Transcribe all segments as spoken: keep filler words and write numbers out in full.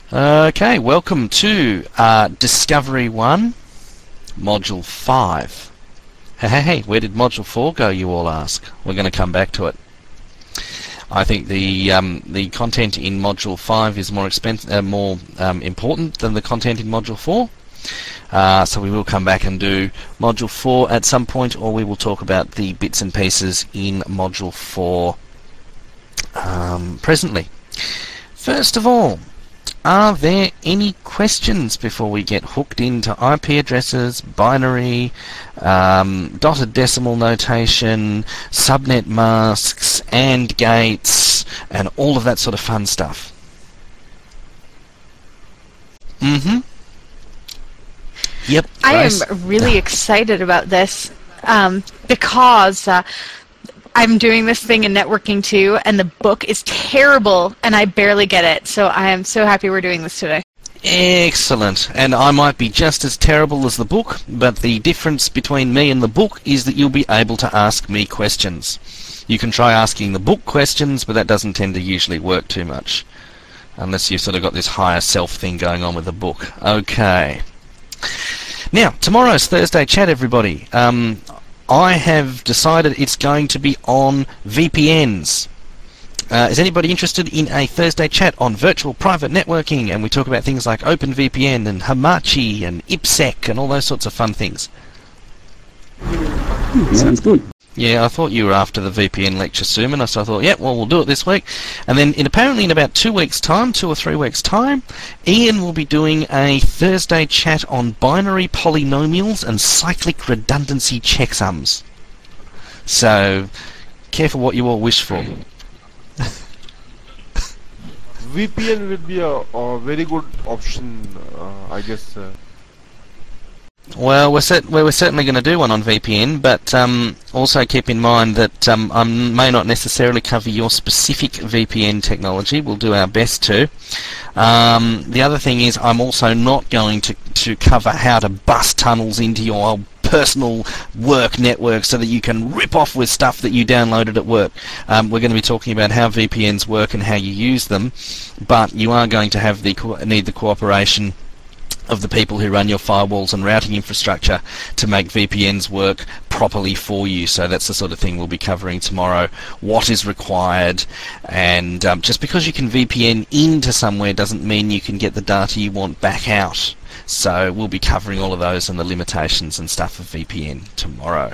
Okay, welcome to uh, Discovery one, Module five. Hey, hey, hey, where did Module four go, you all ask? We're going to come back to it. I think the um, the content in Module five is more expensive, uh, more um, important than the content in Module four. Uh, so we will come back and do Module four at some point, or we will talk about the bits and pieces in Module four um, presently. First of all, are there any questions before we get hooked into I P addresses, binary, um, dotted decimal notation, subnet masks, AND gates, and all of that sort of fun stuff? Mm-hmm. Yep. I Grace? am really excited about this um, because uh, I'm doing this thing in networking too, and the book is terrible, and I barely get it. So I am so happy we're doing this today. Excellent. And I might be just as terrible as the book, but the difference between me and the book is that you'll be able to ask me questions. You can try asking the book questions, but that doesn't tend to usually work too much, unless you've sort of got this higher self thing going on with the book. Okay. Now, tomorrow's Thursday chat, everybody. Um, I have decided it's going to be on V P Ns. Uh, is anybody interested in a Thursday chat on virtual private networking? And we talk about things like OpenVPN and Hamachi and IPsec and all those sorts of fun things. Hmm, sounds good. Yeah, I thought you were after the V P N lecture, Suman, so I thought, yeah, well, we'll do it this week. And then in apparently in about two weeks' time, two or three weeks' time, Ian will be doing a Thursday chat on binary polynomials and cyclic redundancy checksums. So, careful what you all wish for. V P N will be a, a very good option, uh, I guess. Uh. Well, we're, cert we're certainly going to do one on V P N, but um, also keep in mind that um, I may not necessarily cover your specific V P N technology. We'll do our best to. Um, the other thing is I'm also not going to, to cover how to bust tunnels into your personal work network so that you can rip off with stuff that you downloaded at work. Um, we're going to be talking about how V P Ns work and how you use them, but you are going to have the co need the cooperation of the people who run your firewalls and routing infrastructure to make V P Ns work properly for you. So that's the sort of thing we'll be covering tomorrow. What is required, and um, just because you can V P N into somewhere doesn't mean you can get the data you want back out. So we'll be covering all of those and the limitations and stuff of V P N tomorrow.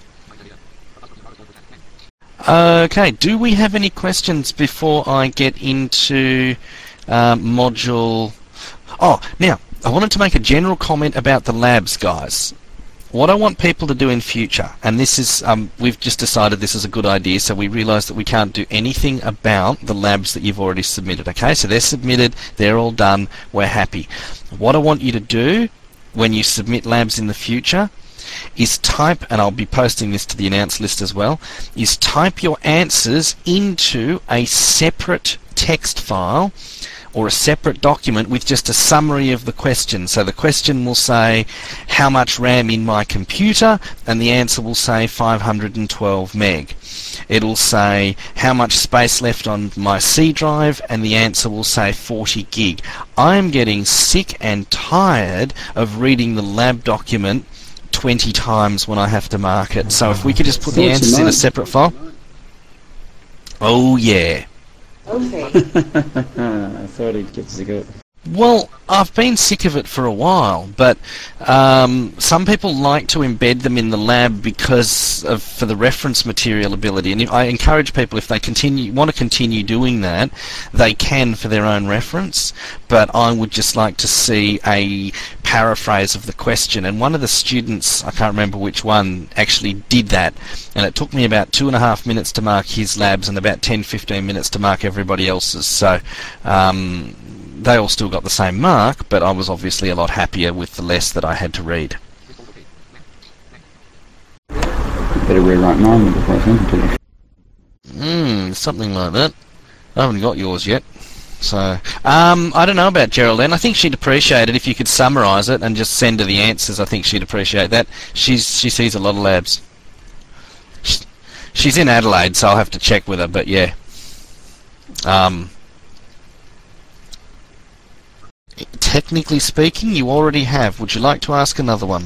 Okay, do we have any questions before I get into uh, module... Oh, now, I wanted to make a general comment about the labs, guys. What I want people to do in future, and this is, um, we've just decided this is a good idea, so we realise that we can't do anything about the labs that you've already submitted, okay? So they're submitted, they're all done, we're happy. What I want you to do when you submit labs in the future is type, and I'll be posting this to the announce list as well, is type your answers into a separate text file or a separate document with just a summary of the question. So the question will say how much RAM in my computer, and the answer will say five hundred twelve meg. It'll say how much space left on my C drive, and the answer will say forty gig. I'm getting sick and tired of reading the lab document twenty times when I have to mark it. So if we could just put the answers in a separate file. Oh yeah. Okay. I thought he'd get to go. Well, I've been sick of it for a while, but um, some people like to embed them in the lab because of for the reference material ability, and I encourage people, if they continue want to continue doing that, they can for their own reference, but I would just like to see a paraphrase of the question. And one of the students, I can't remember which one, actually did that, and it took me about two and a half minutes to mark his labs and about ten fifteen minutes to mark everybody else's. So um, they all still got the same mark, but I was obviously a lot happier with the less that I had to read. Better rewrite mine before I send it to you. Hmm, something like that. I haven't got yours yet. So, um, I don't know about Geraldine. I think she'd appreciate it if you could summarise it and just send her the answers. I think she'd appreciate that. She's She sees a lot of labs. She's in Adelaide, so I'll have to check with her, but yeah. Um... technically speaking, you already have. Would you like to ask another one?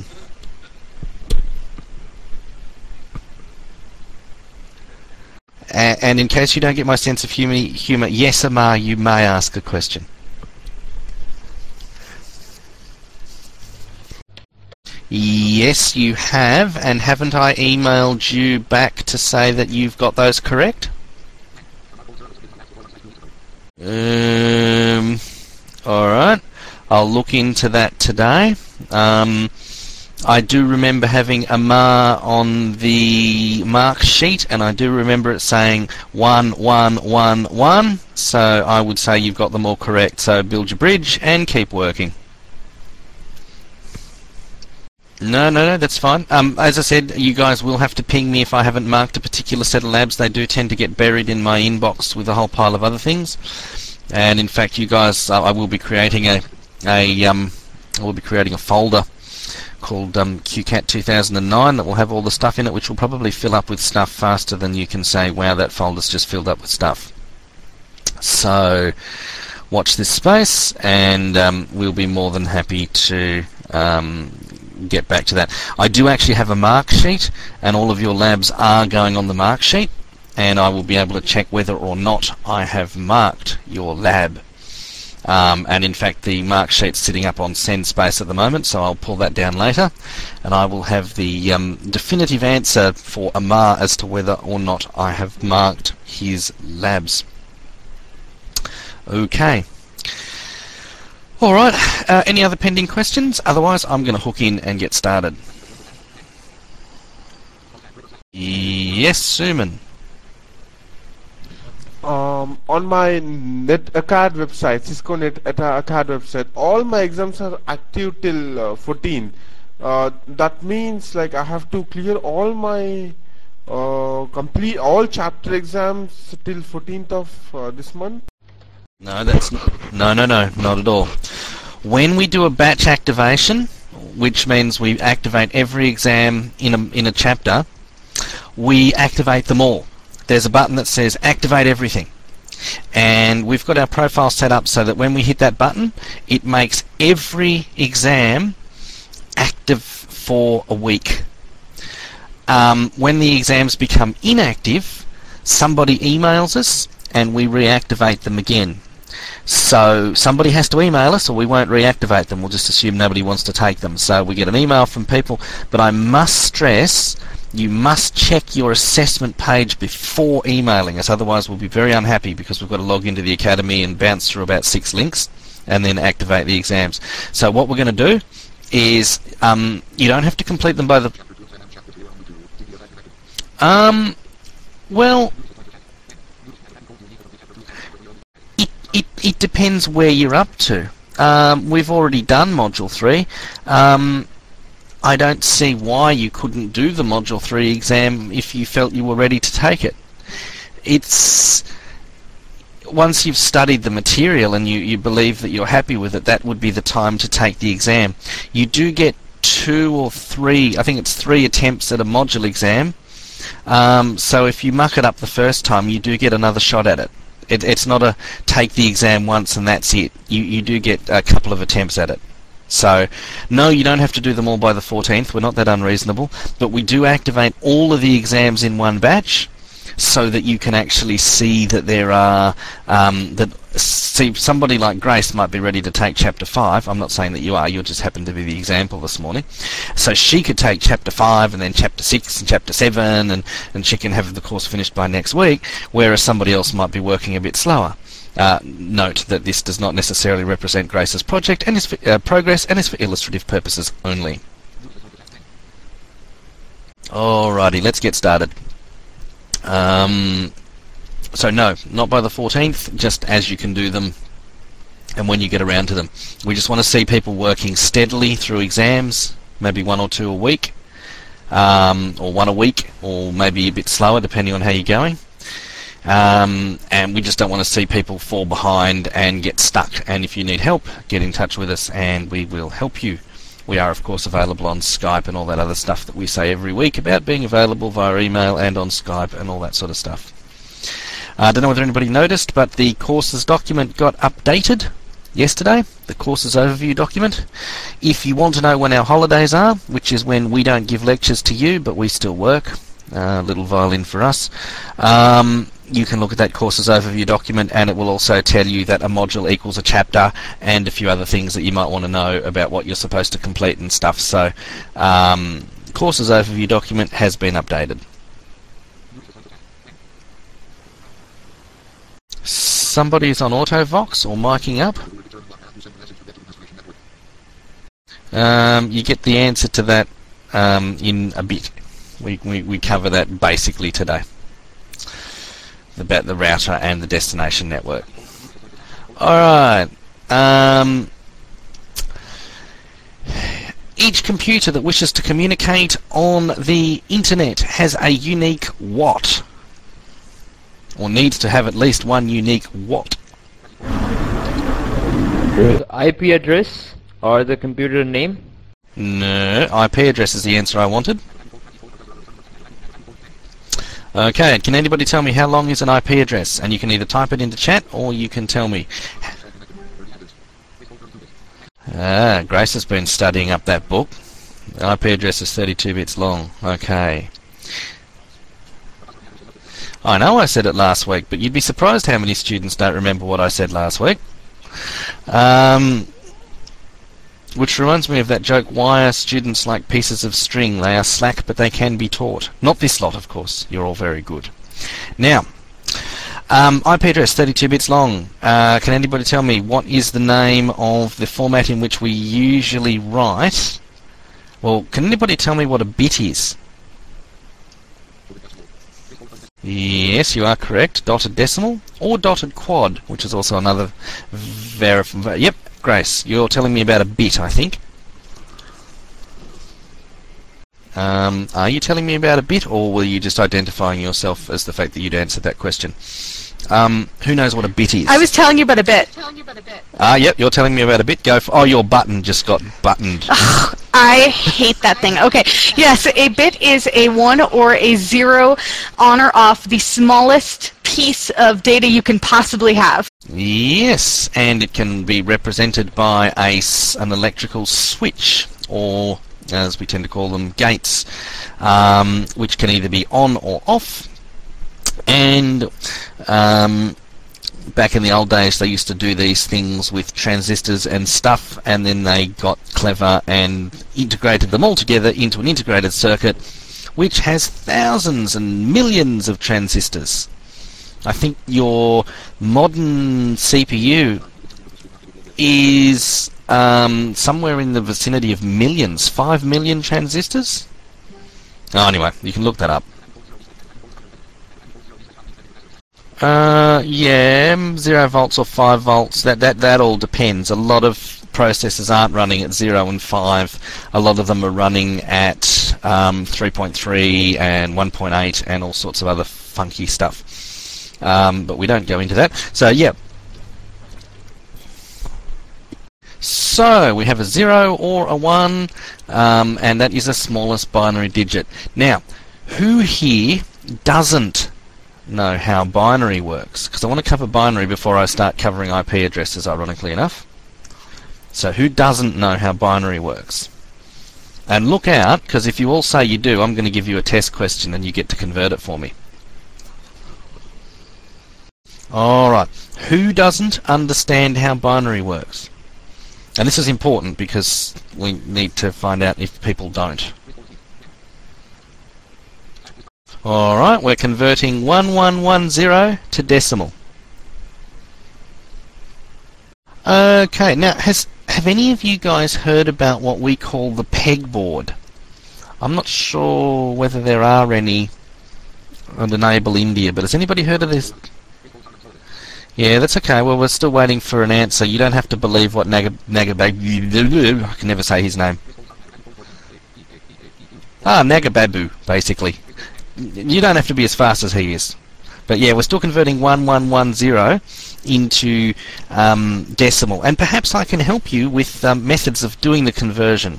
A- and in case you don't get my sense of humour, humour, yes, Amar, you may ask a question. Yes, you have, and haven't I emailed you back to say that you've got those correct? Um, alright, I'll look into that today. Um, I do remember having Amar on the mark sheet, and I do remember it saying one, one, one, one, so I would say you've got them all correct, so build your bridge and keep working. No, no, no, that's fine. Um, as I said, you guys will have to ping me if I haven't marked a particular set of labs. They do tend to get buried in my inbox with a whole pile of other things. And in fact, you guys, uh, I will be creating a, a, um, I will be creating a folder called um, Q CAT two thousand nine that will have all the stuff in it, which will probably fill up with stuff faster than you can say, wow, that folder's just filled up with stuff. So, watch this space, and um, we'll be more than happy to um, get back to that. I do actually have a mark sheet, and all of your labs are going on the mark sheet, and I will be able to check whether or not I have marked your lab. Um, and in fact, the mark sheet's sitting up on SendSpace at the moment, so I'll pull that down later, and I will have the um, definitive answer for Amar as to whether or not I have marked his labs. Okay. Alright, uh, any other pending questions? Otherwise, I'm going to hook in and get started. Yes, Suman. Um, on my NetAcad website, Cisco NetAcad website, all my exams are active till uh, fourteen. Uh, that means like I have to clear all my uh, complete all chapter exams till fourteenth of uh, this month. No, that's not, no, no, no, not at all. When we do a batch activation, which means we activate every exam in a in a chapter, we activate them all. There's a button that says activate everything, and we've got our profile set up so that when we hit that button, it makes every exam active for a week. Um, when the exams become inactive, somebody emails us and we reactivate them again. So somebody has to email us, or we won't reactivate them. We'll just assume nobody wants to take them. So we get an email from people, but I must stress, you must check your assessment page before emailing us, otherwise we'll be very unhappy because we've got to log into the Academy and bounce through about six links and then activate the exams. So what we're going to do is, um, you don't have to complete them by the... Um, well... It, it depends where you're up to. Um, we've already done Module three. Um, I don't see why you couldn't do the Module three exam if you felt you were ready to take it. It's... Once you've studied the material and you, you believe that you're happy with it, that would be the time to take the exam. You do get two or three, I think it's three attempts at a module exam. Um, so if you muck it up the first time, you do get another shot at it. It, it's not a take the exam once and that's it. You, you do get a couple of attempts at it. So, no, you don't have to do them all by the fourteenth. We're not that unreasonable. But we do activate all of the exams in one batch so that you can actually see that there are... Um, that see, somebody like Grace might be ready to take Chapter five. I'm not saying that you are. You just happen to be the example this morning. So she could take Chapter five and then Chapter six and Chapter seven, and, and she can have the course finished by next week, whereas somebody else might be working a bit slower. Uh, note that this does not necessarily represent Grace's project and is for, uh, progress and is for illustrative purposes only. Alrighty, let's get started. Um, so no, not by the fourteenth, just as you can do them and when you get around to them. We just want to see people working steadily through exams, maybe one or two a week, um, or one a week, or maybe a bit slower depending on how you're going. Um, and we just don't want to see people fall behind and get stuck. And if you need help, get in touch with us and we will help you. We are, of course, available on Skype and all that other stuff that we say every week about being available via email and on Skype and all that sort of stuff. I uh, don't know whether anybody noticed, but the courses document got updated yesterday, the courses overview document. If you want to know when our holidays are, which is when we don't give lectures to you but we still work, a uh, little violin for us, um, you can look at that courses overview document, and it will also tell you that a module equals a chapter and a few other things that you might want to know about what you're supposed to complete and stuff. So um, courses overview document has been updated. Somebody's on AutoVox or miking up. Um, you get the answer to that um, in a bit. We, we, we cover that basically today, about the router and the destination network. Alright. Um, each computer that wishes to communicate on the internet has a unique what? Or needs to have at least one unique what? The I P address or the computer name? No, I P address is the answer I wanted. Okay, can anybody tell me how long is an I P address? And you can either type it into chat or you can tell me. Ah, Grace has been studying up that book. The I P address is thirty-two bits long. Okay. I know I said it last week, but you'd be surprised how many students don't remember what I said last week. Um, which reminds me of that joke, why are students like pieces of string? They are slack, but they can be taught. Not this lot, of course. You're all very good. Now, um, I P address, thirty-two bits long. Uh, can anybody tell me what is the name of the format in which we usually write? Well, can anybody tell me what a bit is? Yes, you are correct. Dotted decimal or dotted quad, which is also another verif... Yep, Grace, you're telling me about a bit, I think. Um, are you telling me about a bit, or were you just identifying yourself as the fact that you'd answered that question? Um, who knows what a bit is? I was telling you about a bit. Ah, yep, you're telling me about a bit. Go for... Oh, your button just got buttoned. Ugh, I hate that thing. Okay, yes, a bit is a one or a zero on or off the smallest piece of data you can possibly have. Yes, and it can be represented by a, an electrical switch, or as we tend to call them, gates, um, which can either be on or off. And um, back in the old days they used to do these things with transistors and stuff, and then they got clever and integrated them all together into an integrated circuit which has thousands and millions of transistors. I think your modern C P U is um, somewhere in the vicinity of millions, five million transistors? Oh, anyway, you can look that up. Uh, yeah, zero volts or five volts. That that that all depends. A lot of processors aren't running at zero and five. A lot of them are running at um, three point three and one point eight and all sorts of other funky stuff. Um, but we don't go into that. So yeah. So we have a zero or a one, um, and that is the smallest binary digit. Now, who here doesn't know how binary works? Because I want to cover binary before I start covering I P addresses, ironically enough. So who doesn't know how binary works? And look out, because if you all say you do, I'm going to give you a test question and you get to convert it for me. Alright, who doesn't understand how binary works? And this is important because we need to find out if people don't. Alright, we're converting one one one zero to decimal. Okay, now has have any of you guys heard about what we call the pegboard? I'm not sure whether there are any on Enable India, but has anybody heard of this? Yeah, that's okay. Well, we're still waiting for an answer. You don't have to believe what Naga... Nagababu... I can never say his name. Ah, Nagababu, basically. You don't have to be as fast as he is. But yeah, we're still converting one one one zero into um, decimal. And perhaps I can help you with um, methods of doing the conversion.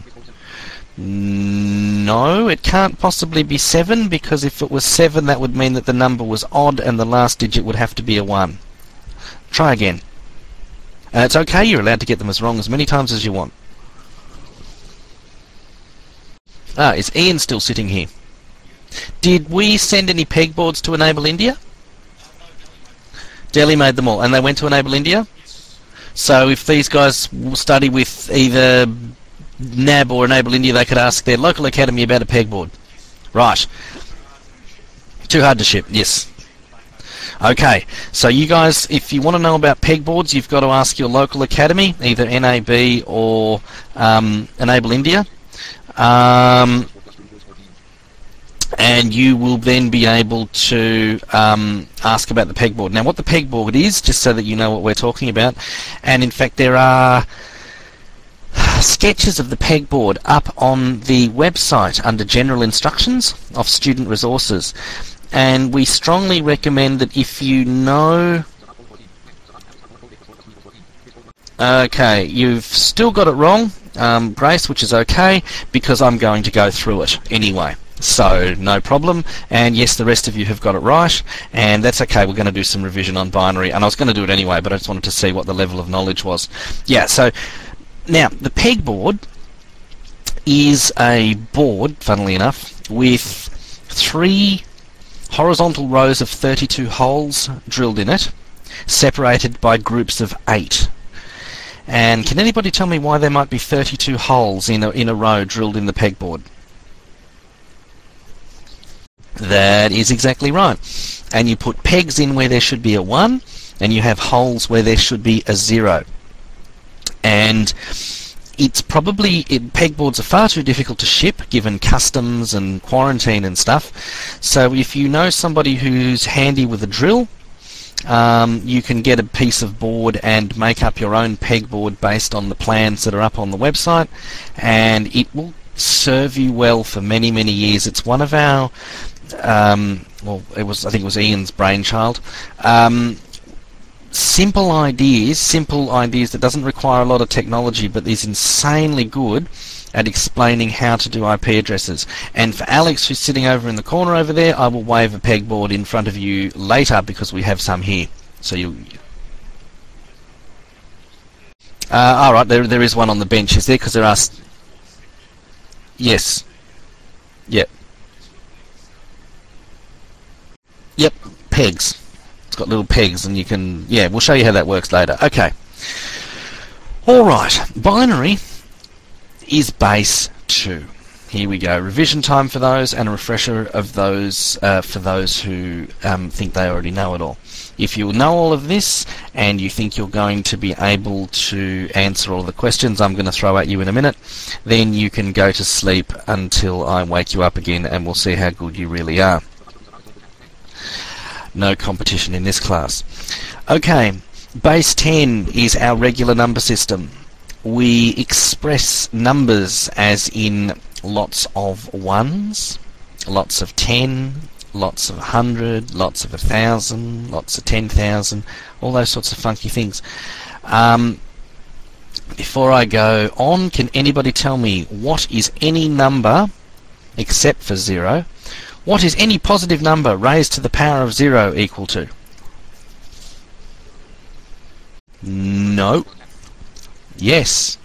No, it can't possibly be seven, because if it was seven, that would mean that the number was odd and the last digit would have to be a one. Try again. Uh, it's okay, you're allowed to get them as wrong as many times as you want. Ah, is Ian still sitting here? Did we send any pegboards to Enable India? Delhi made them all, and they went to Enable India? So if these guys study with either N A B or Enable India, they could ask their local academy about a pegboard. Right. Too hard to ship, yes. Okay, so you guys, if you want to know about pegboards, you've got to ask your local academy, either N A B or um, Enable India. Um, and you will then be able to um, ask about the pegboard. Now, what the pegboard is, just so that you know what we're talking about, and in fact there are sketches of the pegboard up on the website under General Instructions of Student Resources, and we strongly recommend that if you know... Okay, you've still got it wrong, um, Grace, which is okay, because I'm going to go through it anyway. So, no problem. And yes, the rest of you have got it right, and that's okay. We're going to do some revision on binary, and I was going to do it anyway, but I just wanted to see what the level of knowledge was. Yeah, so, now, the pegboard is a board, funnily enough, with three horizontal rows of thirty-two holes drilled in it, separated by groups of eight. And can anybody tell me why there might be thirty-two holes in a, in a row drilled in the pegboard? That is exactly right. And you put pegs in where there should be a one, and you have holes where there should be a zero. And it's probably, it, pegboards are far too difficult to ship given customs and quarantine and stuff. So if you know somebody who's handy with a drill, Um, you can get a piece of board and make up your own pegboard based on the plans that are up on the website, and it will serve you well for many, many years. It's one of our, um, well, it was, I think it was Ian's brainchild. Um, simple ideas, simple ideas that doesn't require a lot of technology, but is insanely good at explaining how to do I P addresses. And for Alex, who's sitting over in the corner over there, I will wave a pegboard in front of you later because we have some here. So you. Uh, all right, there there is one on the bench. Is there? Because there are. St yes. Yep. Yep. Pegs. It's got little pegs, and you can. Yeah, we'll show you how that works later. Okay. All right. Binary is base two. Here we go. Revision time for those, and a refresher of those uh, for those who um, think they already know it all. If you know all of this and you think you're going to be able to answer all the questions I'm going to throw at you in a minute, then you can go to sleep until I wake you up again, and we'll see how good you really are. No competition in this class. Okay, base ten is our regular number system. We express numbers as in lots of ones, lots of ten, lots of a hundred, lots of a thousand, lots of ten thousand, all those sorts of funky things. Um, before I go on, can anybody tell me what is any number, except for zero, what is any positive number raised to the power of zero equal to? No. Yes.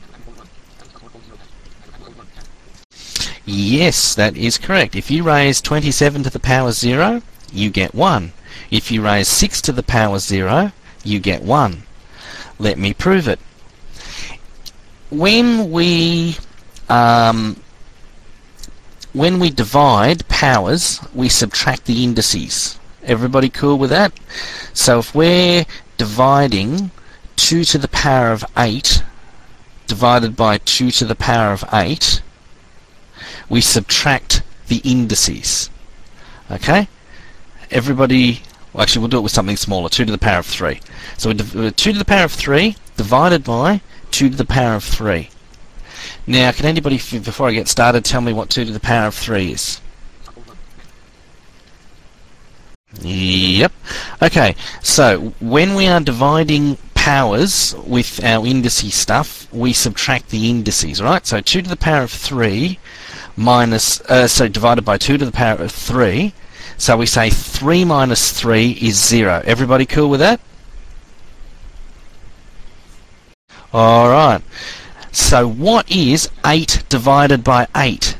Yes, that is correct. If you raise twenty-seven to the power zero, you get one. If you raise six to the power zero, you get one. Let me prove it. When we um, when we divide powers, we subtract the indices. Everybody cool with that? So if we're dividing two to the power of eight divided by two to the power of eight, we subtract the indices. Okay? Everybody, well, actually we'll do it with something smaller, two to the power of three. So we two to the power of three divided by two to the power of three. Now, can anybody, before I get started, tell me what two to the power of three is? Yep. Okay, so when we are dividing powers with our indices stuff, we subtract the indices, right? So two to the power of three minus, uh, so divided by two to the power of three, so we say three minus three is zero. Everybody cool with that? Alright. So what is eight divided by eight?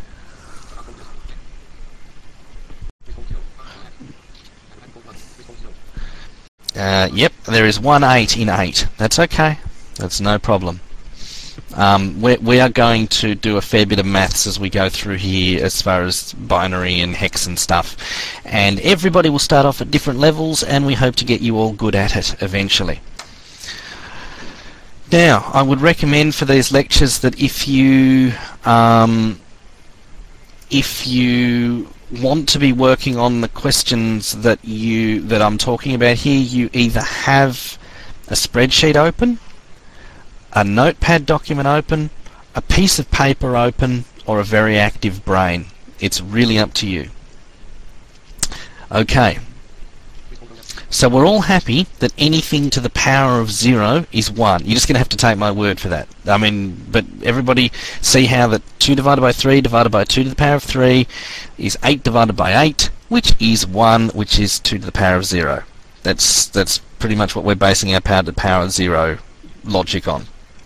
Uh, yep, there is one eight in eight. That's okay. That's no problem. Um, we we are going to do a fair bit of maths as we go through here as far as binary and hex and stuff. And everybody will start off at different levels, and we hope to get you all good at it eventually. Now, I would recommend for these lectures that if you um, if you want to be working on the questions that you that I'm talking about here, you either have a spreadsheet open, a notepad document open, a piece of paper open, or a very active brain. It's really up to you. Okay. So we're all happy that anything to the power of zero is one. You're just going to have to take my word for that. I mean, but everybody see how that two divided by three divided by two to the power of three is eight divided by eight, which is one, which is two to the power of zero. That's that's pretty much what we're basing our power to the power of zero logic on.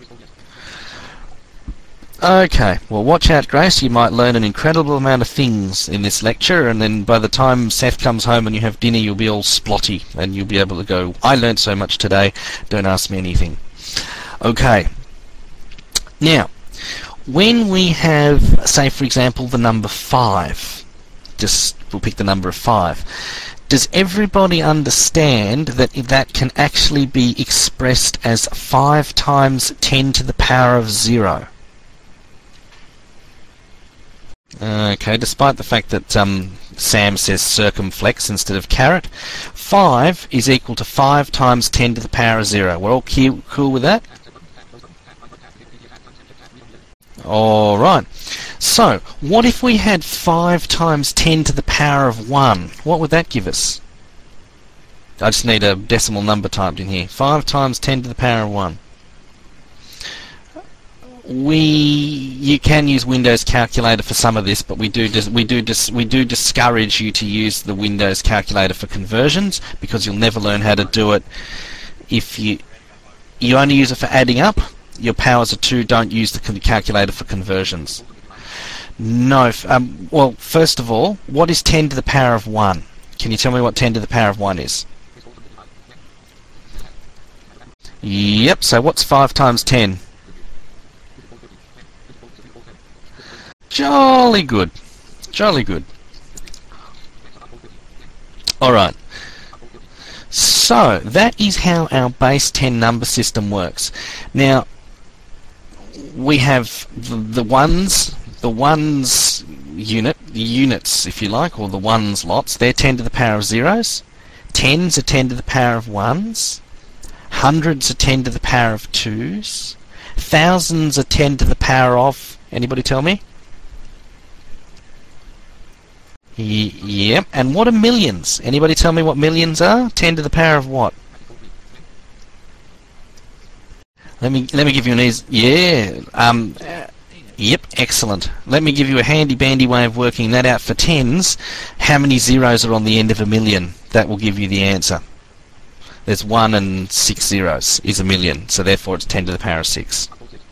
Okay, well watch out, Grace, you might learn an incredible amount of things in this lecture, and then by the time Seth comes home and you have dinner, you'll be all splotty, and you'll be able to go, I learned so much today, don't ask me anything. Okay, now, when we have, say for example, the number five, just, we'll pick the number of five, does everybody understand that that can actually be expressed as five times ten to the power of zero? Okay, despite the fact that um, Sam says circumflex instead of caret, five is equal to five times ten to the power of zero. We're all cool with that? Alright, so what if we had five times ten to the power of one? What would that give us? I just need a decimal number typed in here. five times ten to the power of one. We, you can use Windows Calculator for some of this, but we do dis, we do dis, we do discourage you to use the Windows Calculator for conversions, because you'll never learn how to do it if you you only use it for adding up. Your powers are two. Don't use the calculator for conversions. No. Um, well, first of all, what is ten to the power of one? Can you tell me what ten to the power of one is? Yep. So what's five times ten? Jolly good. Jolly good. Alright. So, that is how our base ten number system works. Now, we have the, the ones, the ones unit, the units, if you like, or the ones lots, they're ten to the power of zeros. Tens are ten to the power of ones. Hundreds are ten to the power of twos. Thousands are ten to the power of, anybody tell me? Y yep, and what are millions? Anybody tell me what millions are? ten to the power of what? Let me let me give you an easy. Yeah. Um. Uh, yep. Excellent. Let me give you a handy-bandy way of working that out for tens. How many zeros are on the end of a million? That will give you the answer. There's one and six zeros is a million, so therefore it's ten to the power of six.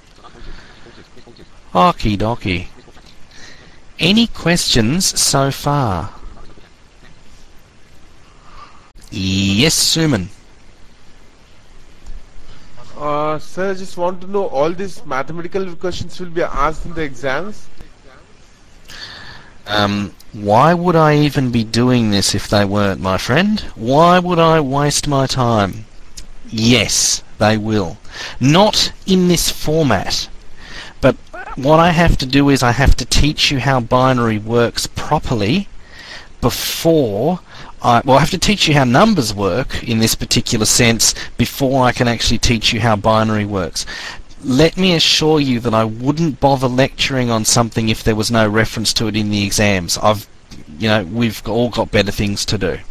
Okie dokie. Any questions so far? Yes, Suman. Uh, sir, I just want to know, all these mathematical questions will be asked in the exams? Um, why would I even be doing this if they weren't, my friend? Why would I waste my time? Yes, they will. Not in this format. But what I have to do is I have to teach you how binary works properly before I, well, I have to teach you how numbers work in this particular sense before I can actually teach you how binary works. Let me assure you that I wouldn't bother lecturing on something if there was no reference to it in the exams. I've, you know, we've all got better things to do.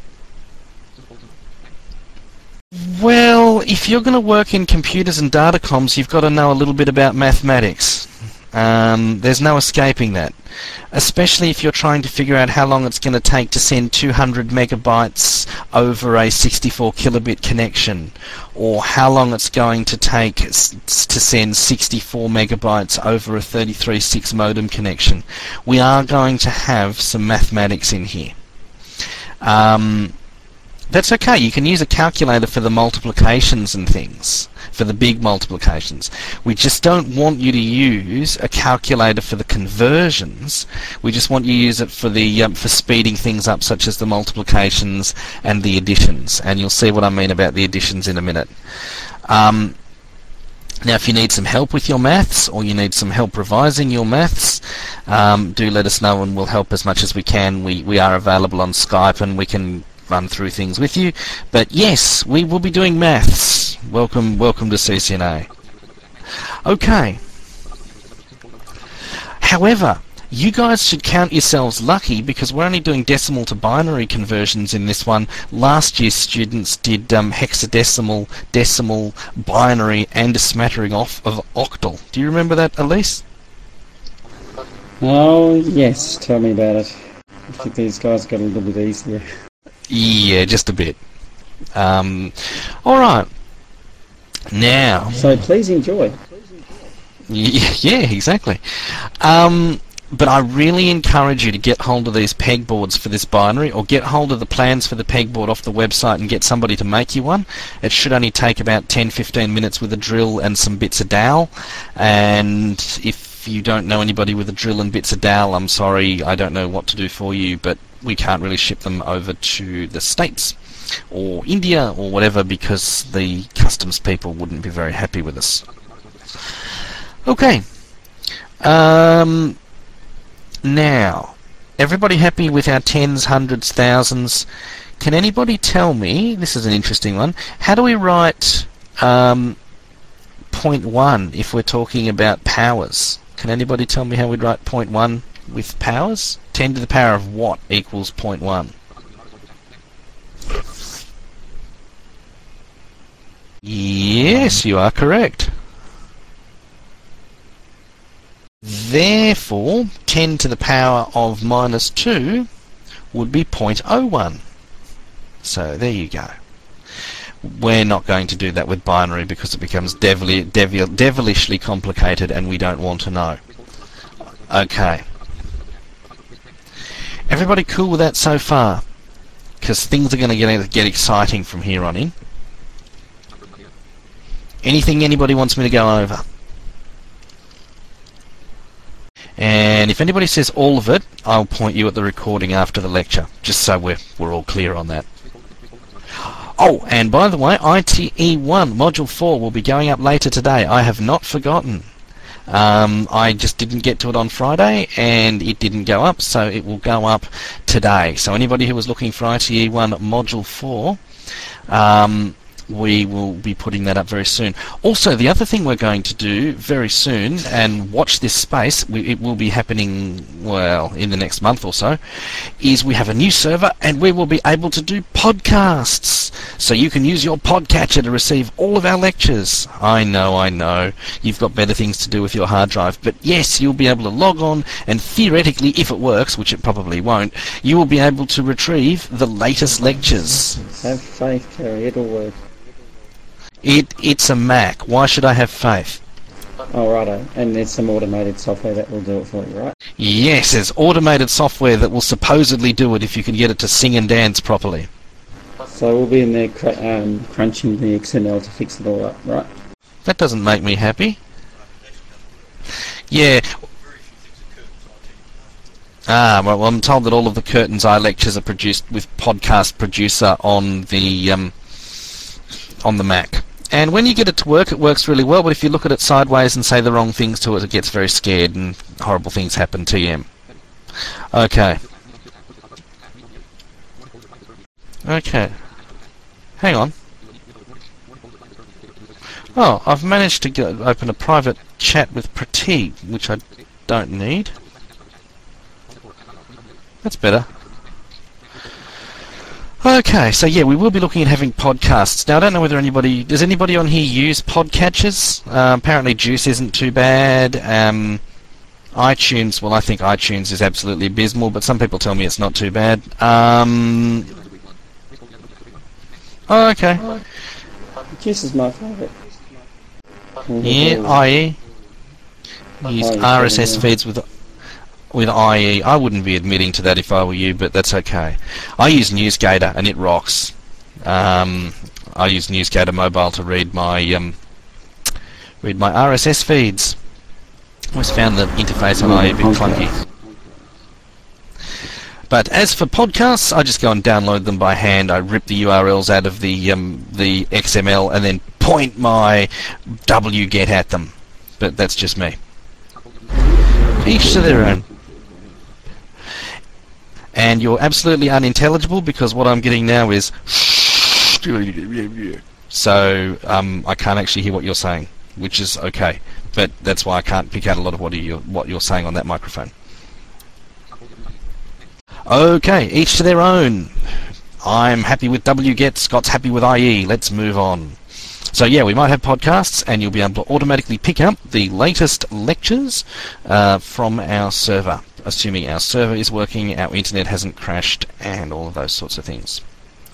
Well, if you're going to work in computers and data comms, you've got to know a little bit about mathematics. Um, there's no escaping that. especially if you're trying to figure out how long it's going to take to send two hundred megabytes over a sixty-four kilobit connection, or how long it's going to take s- to send sixty-four megabytes over a thirty-three six modem connection. We are going to have some mathematics in here. Um, that's okay. You can use a calculator for the multiplications and things, for the big multiplications. We just don't want you to use a calculator for the conversions. We just want you to use it for the um, for speeding things up, such as the multiplications and the additions. And you'll see what I mean about the additions in a minute. Um, Now, if you need some help with your maths, or you need some help revising your maths, um, do let us know and we'll help as much as we can. We, we are available on Skype and we can run through things with you. But yes, we will be doing maths. Welcome, welcome to C C N A. Okay. However, you guys should count yourselves lucky, because we're only doing decimal to binary conversions in this one. Last year's students did um, hexadecimal, decimal, binary, and a smattering off of octal. Do you remember that, Elise? Oh, yes, tell me about it. I think these guys got a little bit easier. Yeah, just a bit. Um, alright. Now... So please enjoy. Yeah, exactly. Um... But I really encourage you to get hold of these pegboards for this binary, or get hold of the plans for the pegboard off the website and get somebody to make you one. It should only take about ten to fifteen minutes with a drill and some bits of dowel. And if you don't know anybody with a drill and bits of dowel, I'm sorry, I don't know what to do for you, but we can't really ship them over to the States or India or whatever, because the customs people wouldn't be very happy with us. Okay. Um... Now, everybody happy with our tens, hundreds, thousands? Can anybody tell me, this is an interesting one, how do we write um, point one if we're talking about powers? Can anybody tell me how we'd write point one with powers? ten to the power of what equals point one? Yes, you are correct. Therefore, ten to the power of minus two would be zero point zero one. So there you go. We're not going to do that with binary because it becomes devil- devil- devilishly complicated and we don't want to know. Okay. Everybody cool with that so far? Because things are going to get, get exciting from here on in. Anything anybody wants me to go over? And if anybody says all of it, I'll point you at the recording after the lecture, just so we're, we're all clear on that. Oh, and by the way, I T E one Module four will be going up later today. I have not forgotten. Um, I just didn't get to it on Friday, and it didn't go up, so it will go up today. So anybody who was looking for I T E one Module four, um, we will be putting that up very soon. Also, the other thing we're going to do very soon, and watch this space, we, it will be happening, well, in the next month or so, is we have a new server and we will be able to do podcasts. So you can use your podcatcher to receive all of our lectures. I know, I know, you've got better things to do with your hard drive, but yes, you'll be able to log on and theoretically, if it works, which it probably won't, you will be able to retrieve the latest lectures. Have faith, Kerry, it'll work. It It's a Mac. Why should I have faith? Oh, righto. And there's some automated software that will do it for you, right? Yes, there's automated software that will supposedly do it if you can get it to sing and dance properly. So we'll be in there cr- um, crunching the X M L to fix it all up, right? That doesn't make me happy. Yeah. Ah, well, I'm told that all of the Curtain's Eye lectures are produced with Podcast Producer on the um, on the Mac. And when you get it to work, it works really well, but if you look at it sideways and say the wrong things to it, it gets very scared and horrible things happen to you. Okay. Okay. Hang on. Oh, I've managed to get, open a private chat with Prateek, which I don't need. That's better. Okay, so yeah, we will be looking at having podcasts. Now, I don't know whether anybody... Does anybody on here use podcatchers? Uh, apparently Juice isn't too bad. Um, iTunes, well, I think iTunes is absolutely abysmal, but some people tell me it's not too bad. Um, oh, okay. Juice is my favourite. Yeah, I E. Use R S S feeds with with I E. I wouldn't be admitting to that if I were you, but that's okay. I use NewsGator and it rocks. Um, I use NewsGator Mobile to read my um, read my R S S feeds. Always found the interface on I E a bit clunky. But as for podcasts, I just go and download them by hand. I rip the U R Ls out of the um, the X M L and then point my wget at them. But that's just me. Each to their own. And you're absolutely unintelligible because what I'm getting now is so um, I can't actually hear what you're saying, which is okay. But that's why I can't pick out a lot of what you're, what you're saying on that microphone. Okay, each to their own. I'm happy with wget, Scott's happy with I E. Let's move on. So yeah, we might have podcasts and you'll be able to automatically pick up the latest lectures uh, from our server, assuming our server is working, our internet hasn't crashed, and all of those sorts of things.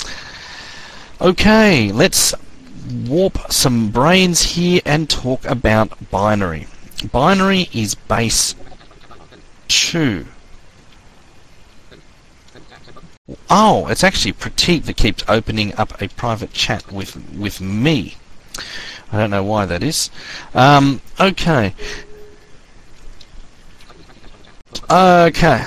Okay, let's warp some brains here and talk about binary. Binary is base two. Oh, it's actually Prateep that keeps opening up a private chat with with me. I don't know why that is. Um, okay. Okay.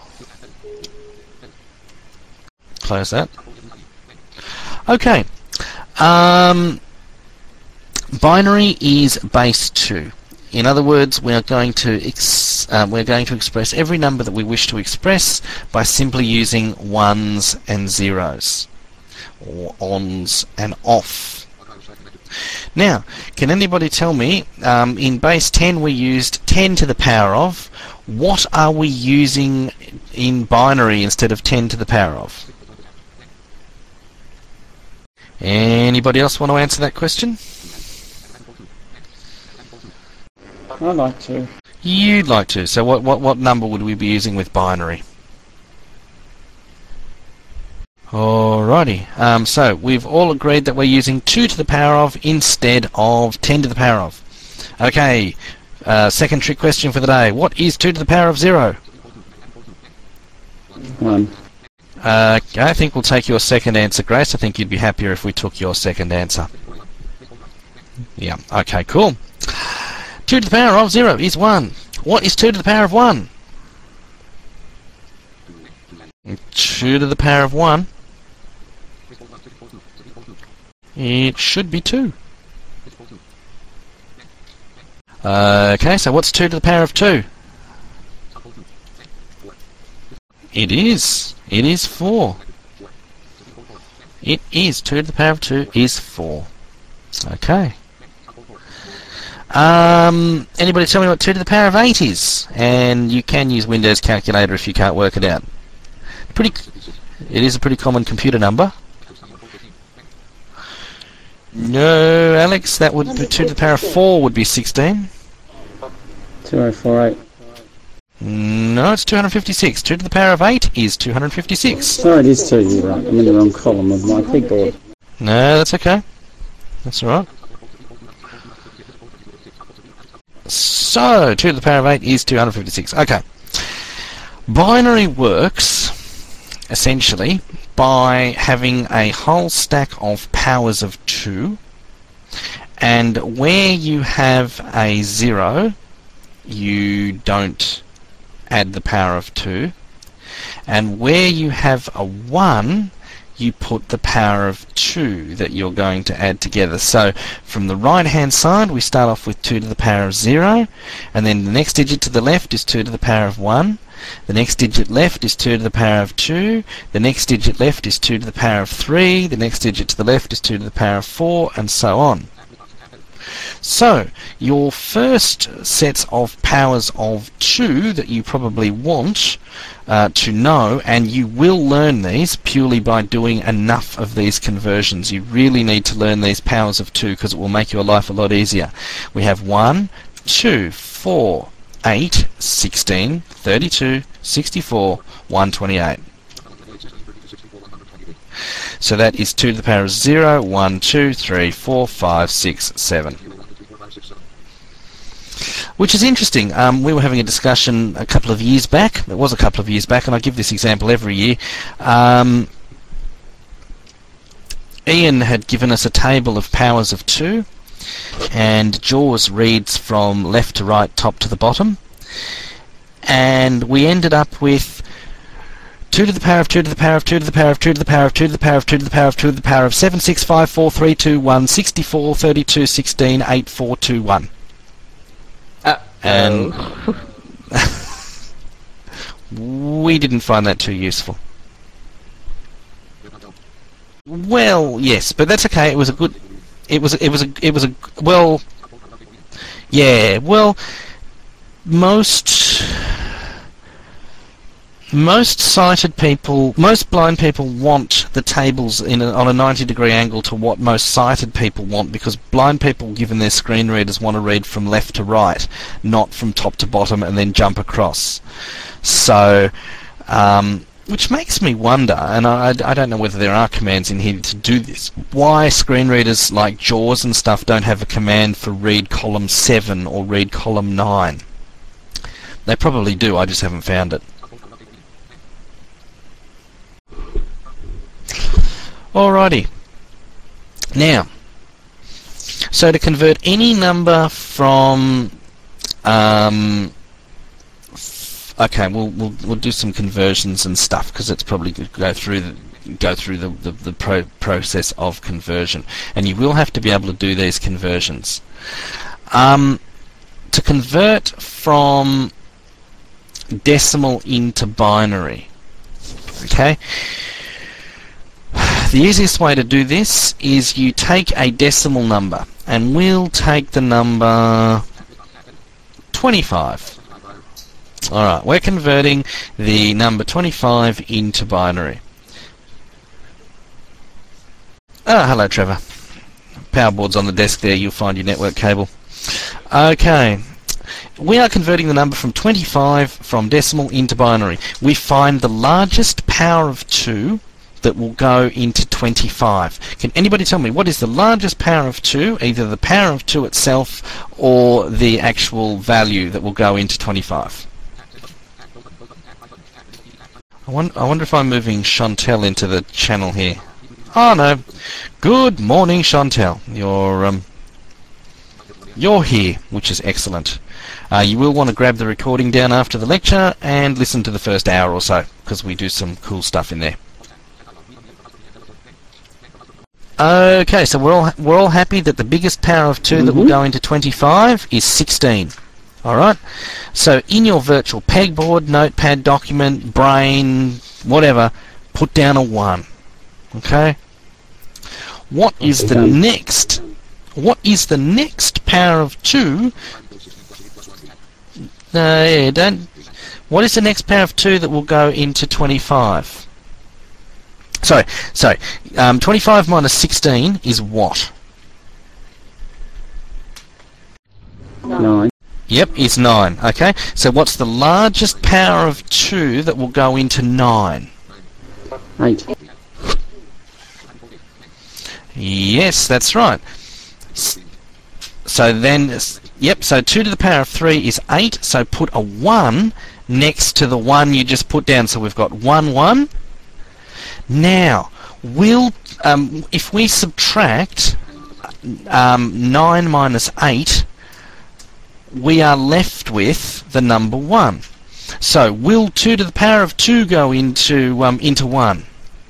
Close that. Okay. Um, binary is base two. In other words, we are going to ex uh, we're going to express every number that we wish to express by simply using ones and zeros, or ons and off. Now, can anybody tell me, um, in base ten we used ten to the power of. What are we using in binary instead of ten to the power of? Anybody else want to answer that question? I'd like to. You'd like to. So what, what, what number would we be using with binary? Alrighty. Um, so we've all agreed that we're using two to the power of instead of ten to the power of. Okay. Uh, second trick question for the day. What is two to the power of zero? One. Uh, I think we'll take your second answer, Grace. I think you'd be happier if we took your second answer. Yeah. Okay, cool. two to the power of zero is one. What is two to the power of one? two to the power of one. It should be two. Uh, okay, so what's two to the power of two? It is. It is four. It is. two to the power of two is four. Okay. Um, anybody tell me what two to the power of eight is? And you can use Windows Calculator if you can't work it out. Pretty. It is a pretty common computer number. No, Alex, that would be two to the power of four would be sixteen. two oh four eight. No, it's two hundred fifty-six. two to the power of eight is two hundred fifty-six. Sorry, it is two, you're right. I'm in the wrong column of my keyboard. No, that's okay. That's alright. So, two to the power of eight is two hundred fifty-six. Okay. Binary works, essentially, by having a whole stack of powers of two, and where you have a zero, you don't add the power of two, and where you have a one, you put the power of two that you're going to add together. So from the right hand side we start off with two to the power of zero, and then the next digit to the left is two to the power of one, the next digit left is two to the power of two, the next digit left is two to the power of three, the next digit to the left is two to the power of four, and so on. So your first sets of powers of two that you probably want uh, to know, and you will learn these purely by doing enough of these conversions. You really need to learn these powers of two because it will make your life a lot easier. We have one, two, four, eight, sixteen, thirty-two, sixty-four, one twenty-eight. So that is two to the power of zero, one, two, three, four, five, six, seven. Which is interesting. Um, we were having a discussion a couple of years back. It was a couple of years back, and I give this example every year. Um, Ian had given us a table of powers of two, and JAWS reads from left to right, top to the bottom, and we ended up with two to the power of two to the power of two to the power of two to the power of two to the power of two to the power of two to the power of seven, six, five, four, three, two, one, sixty-four, thirty-two, sixteen, eight, four, two, one. Uh, And we didn't find that too useful. Well, yes, but that's okay. It was a good. It was. It was a. It was a. Well. Yeah. Well. Most. Most sighted people, most blind people want the tables in a, on a ninety degree angle to what most sighted people want, because blind people, given their screen readers, want to read from left to right, not from top to bottom and then jump across. So, um, which makes me wonder, and I, I don't know whether there are commands in here to do this, why screen readers like JAWS and stuff don't have a command for read column seven or read column nine. They probably do, I just haven't found it. Alrighty. Now, so to convert any number from, um, okay, we'll we'll we'll do some conversions and stuff, because it's probably going to go through the go through the the, the pro process of conversion, and you will have to be able to do these conversions. Um, to convert from decimal into binary, okay. The easiest way to do this is you take a decimal number, and we'll take the number twenty-five. Alright, we're converting the number twenty-five into binary. Ah, hello Trevor. Power board's on the desk there, you'll find your network cable. Okay, we are converting the number from twenty-five from decimal into binary. We find the largest power of two that will go into twenty-five. Can anybody tell me what is the largest power of two, either the power of two itself or the actual value that will go into twenty-five? I wonder, I wonder if I'm moving Chantel into the channel here. Oh no. Good morning, Chantel. You're um you're here, which is excellent. Uh, you will want to grab the recording down after the lecture and listen to the first hour or so, because we do some cool stuff in there. Okay, so we're all we're all happy that the biggest power of two mm-hmm. that will go into twenty-five is sixteen. All right. So in your virtual pegboard, notepad, document, brain, whatever, put down a one. Okay. What is the next? What is the next power of two? No, yeah, don't. What is the next power of two that will go into twenty-five? Sorry, sorry. Um, twenty-five minus sixteen is what? Nine. Yep, it's nine. Okay, so what's the largest power of two that will go into nine? Eight. Yes, that's right. So then, yep, so two to the power of three is eight, so put a one next to the one you just put down. So we've got one, one. Now, we'll, um, if we subtract um, nine minus eight, we are left with the number one. So, will two to the power of two go into um, into one?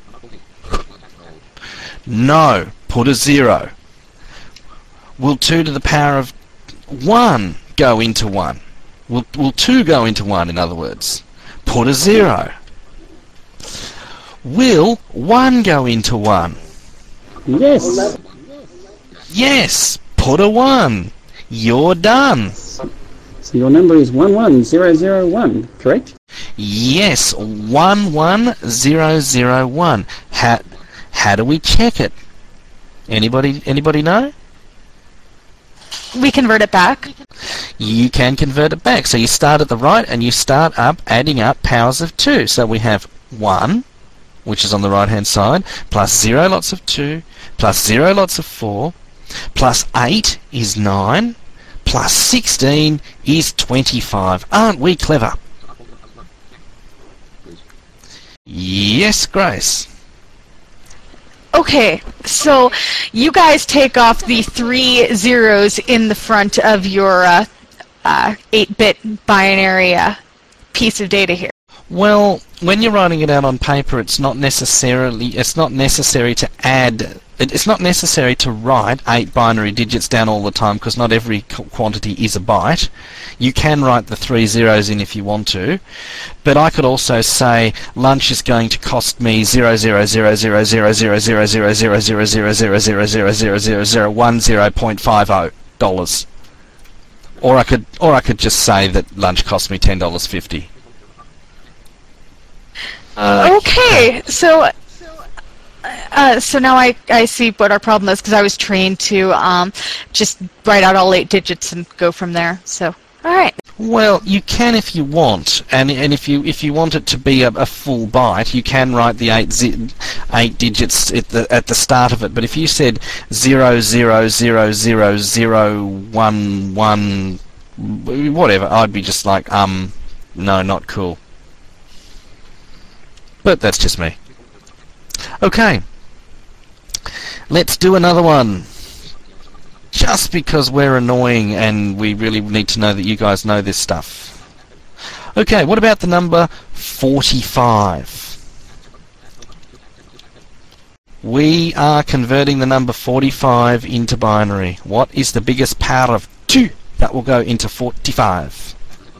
No. Put a zero. Will two to the power of one go into one? Will, will two go into one, in other words? Put a zero. Will one go into one? Yes. Yes. Put a one. You're done. So your number is one one zero zero one, correct? Yes, one one zero zero one. How how do we check it? Anybody anybody know? We convert it back. You can convert it back. So you start at the right and you start up adding up powers of two. So we have one, which is on the right hand side, plus zero lots of two, plus zero lots of four, plus eight is nine, plus sixteen is twenty-five. Aren't we clever? Yes, Grace. Okay, so you guys take off the three zeros in the front of your uh, uh, eight-bit binary uh, piece of data here. Well, when you're writing it out on paper, it's not necessarily it's not necessary to add. It's not necessary to write eight binary digits down all the time because not every quantity is a byte. You can write the three zeros in if you want to, but I could also say lunch is going to cost me zero zero zero zero zero zero zero zero zero zero zero zero zero zero zero zero zero one zero point five zero dollars, or I could or I could just say that lunch cost me ten dollars fifty. Okay, so uh, so now I, I see what our problem is because I was trained to um, just write out all eight digits and go from there. So, all right. Well, you can if you want, and and if you if you want it to be a, a full byte, you can write the eight zi eight digits at the at the start of it. But if you said zero zero zero zero zero one one, whatever, I'd be just like, um, no, not cool. But that's just me. Okay, let's do another one. Just because we're annoying and we really need to know that you guys know this stuff. Okay, what about the number forty-five? We are converting the number forty-five into binary. What is the biggest power of two that will go into forty-five?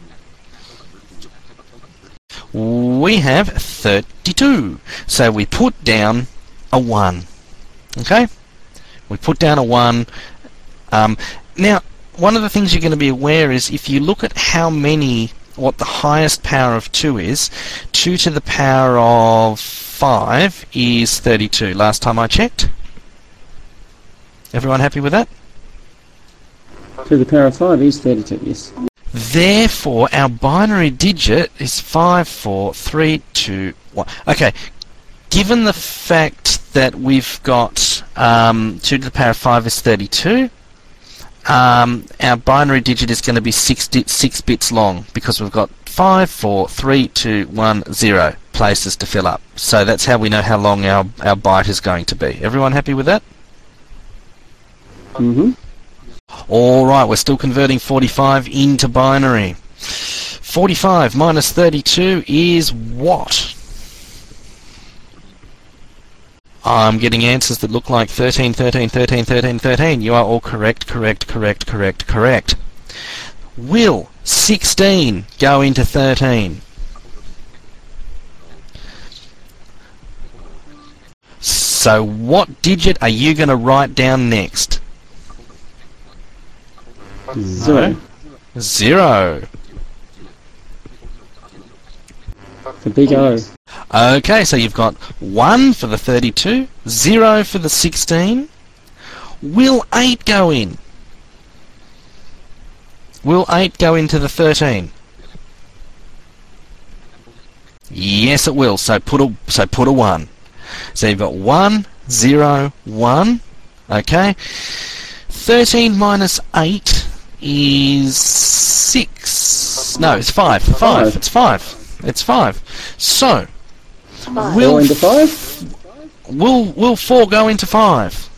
We have thirty-two. So we put down a one. Okay? We put down a one. Um, now, one of the things you're going to be aware is if you look at how many, what the highest power of two is, two to the power of five is thirty-two. Last time I checked. Everyone happy with that? To the power of five is thirty-two, yes. Therefore, our binary digit is five, four, three, two, one. Okay, given the fact that we've got um, two to the power of five is thirty-two, um, our binary digit is going to be six, di six bits long because we've got five, four, three, two, one, zero places to fill up. So that's how we know how long our, our byte is going to be. Everyone happy with that? Mm-hmm. Alright, we're still converting forty-five into binary. forty-five minus thirty-two is what? I'm getting answers that look like thirteen, thirteen, thirteen, thirteen, thirteen. You are all correct, correct, correct, correct, correct. Will sixteen go into thirteen? So what digit are you going to write down next? Zero. Zero. The big O. Okay, so you've got one for the thirty-two, zero for the sixteen. Will eight go in? Will eight go into the thirteen? Yes, it will. So put a so put a one. So you've got one, zero, one. Okay. Thirteen minus eight is six. No, it's five. Five. Five. It's five. It's five. So Four will into five? will will four go into five?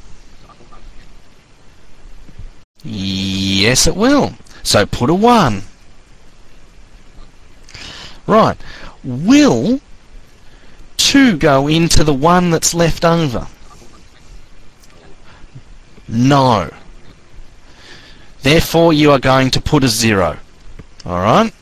Yes, it will. So put a one. Right. Will two go into the one that's left over? No. Therefore, you are going to put a zero. Alright?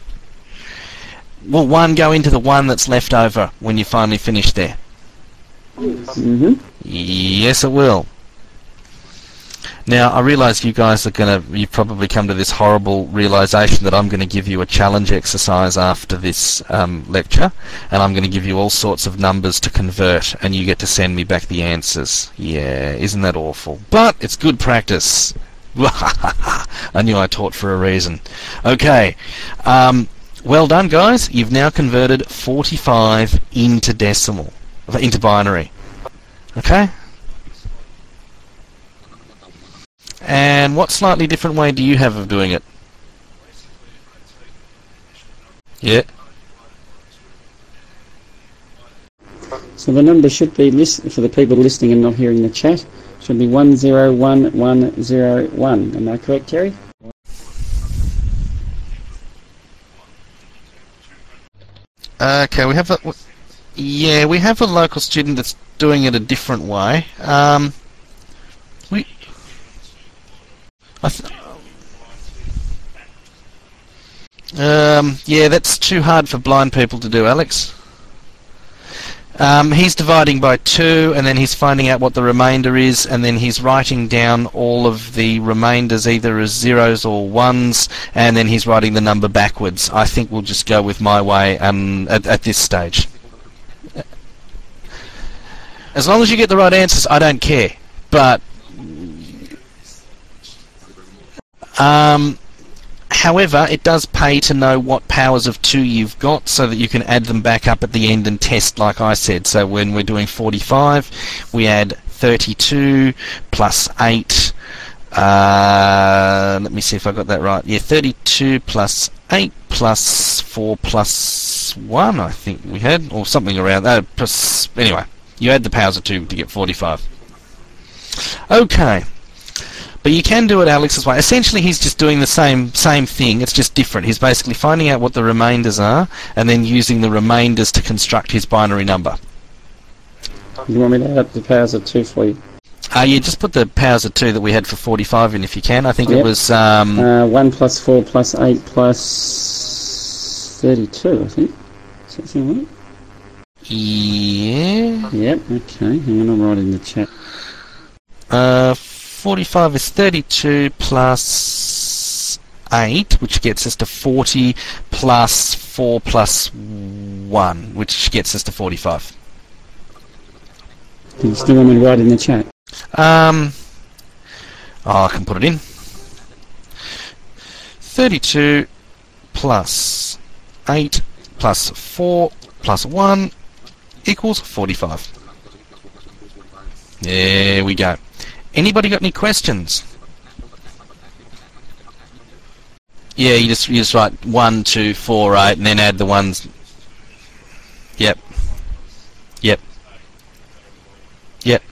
Will one go into the one that's left over when you finally finish there? Mm-hmm. Yes, it will. Now, I realise you guys are going to, you've probably come to this horrible realisation that I'm going to give you a challenge exercise after this um, lecture, and I'm going to give you all sorts of numbers to convert, and you get to send me back the answers. Yeah, isn't that awful? But it's good practice. I knew I taught for a reason. Okay. Um, well done, guys. You've now converted forty-five into decimal, into binary. Okay? And what slightly different way do you have of doing it? Yeah. So the number should be, list for the people listening and not hearing the chat, should be one zero one one zero one. Am I correct, Terry? Okay, we have a... Yeah, we have a local student that's doing it a different way. Um, we... I th um, yeah, that's too hard for blind people to do, Alex. Um, he's dividing by two, and then he's finding out what the remainder is, and then he's writing down all of the remainders either as zeros or ones, and then he's writing the number backwards. I think we'll just go with my way um, at, at this stage. As long as you get the right answers, I don't care. But um, however, it does pay to know what powers of two you've got so that you can add them back up at the end and test like I said. So when we're doing forty-five, we add thirty-two plus eight. Uh, let me see if I got that right. Yeah, thirty-two plus eight plus four plus one, I think we had, or something around that. Plus, anyway, you add the powers of two to get forty-five. Okay. But you can do it Alex's way. Essentially, he's just doing the same same thing. It's just different. He's basically finding out what the remainders are and then using the remainders to construct his binary number. You want me to add up the powers of two for you? Uh, yeah, just put the powers of two that we had for forty-five in if you can. I think Yep. it was... Um, Uh, one plus four plus eight plus thirty-two, I think. Does that sound right? yeah... Yep, okay. Hang on, I'll write in the chat. Uh, forty-five is thirty-two plus eight, which gets us to forty, plus four plus one, which gets us to forty-five. Do you still want me to write in the chat? Um, oh, I can put it in. thirty-two plus eight plus four plus one equals forty-five. There we go. Anybody got any questions? Yeah, you just you just write one, two, four, eight, and then add the ones. Yep. Yep. Yep.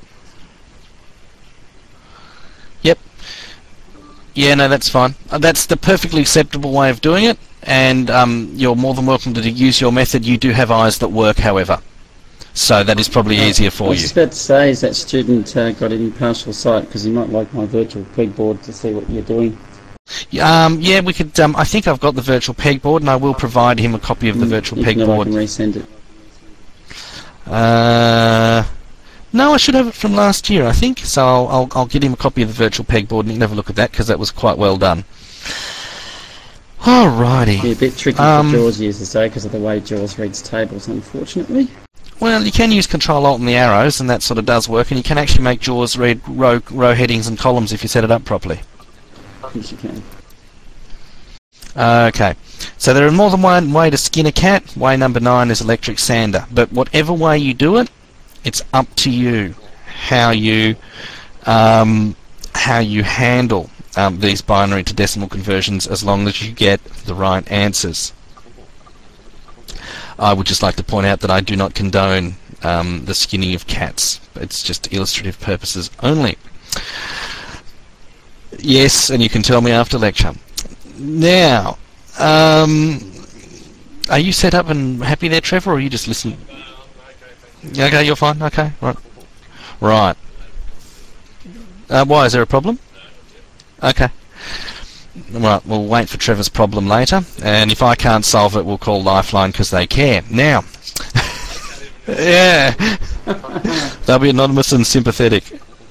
Yep. Yeah, no, that's fine. Uh, That's the perfectly acceptable way of doing it, and um, you're more than welcome to use your method. You do have eyes that work, however, so that is probably easier I for was you. just about to say, is that student uh, got any partial sight? Because he might like my virtual pegboard to see what you're doing. Um, yeah, we could. Um, I think I've got the virtual pegboard, and I will provide him a copy of the virtual If not, I pegboard. can resend it. Uh, no, I should have it from last year, I think. So I'll, I'll, I'll get him a copy of the virtual pegboard and he can have a look at that because that was quite well done. Alrighty. Yeah, a bit tricky Um, for JAWS users though, because of the way JAWS reads tables, unfortunately. Well, you can use Control Alt and the arrows, and that sort of does work. And you can actually make JAWS read row row headings and columns if you set it up properly. Yes, you can. Okay, so there are more than one way to skin a cat. Way number nine is electric sander. But whatever way you do it, it's up to you how you um, how you handle um, these binary to decimal conversions, as long as you get the right answers. I would just like to point out that I do not condone um, the skinning of cats. It's just illustrative purposes only. Yes, and you can tell me after lecture. Now, um, are you set up and happy there, Trevor, or are you just listening? Yeah, okay, you're fine. Okay, right, right. Uh, why, is there a problem? Okay. Right, we'll wait for Trevor's problem later, and if I can't solve it, we'll call Lifeline because they care. Now, yeah, they'll be anonymous and sympathetic.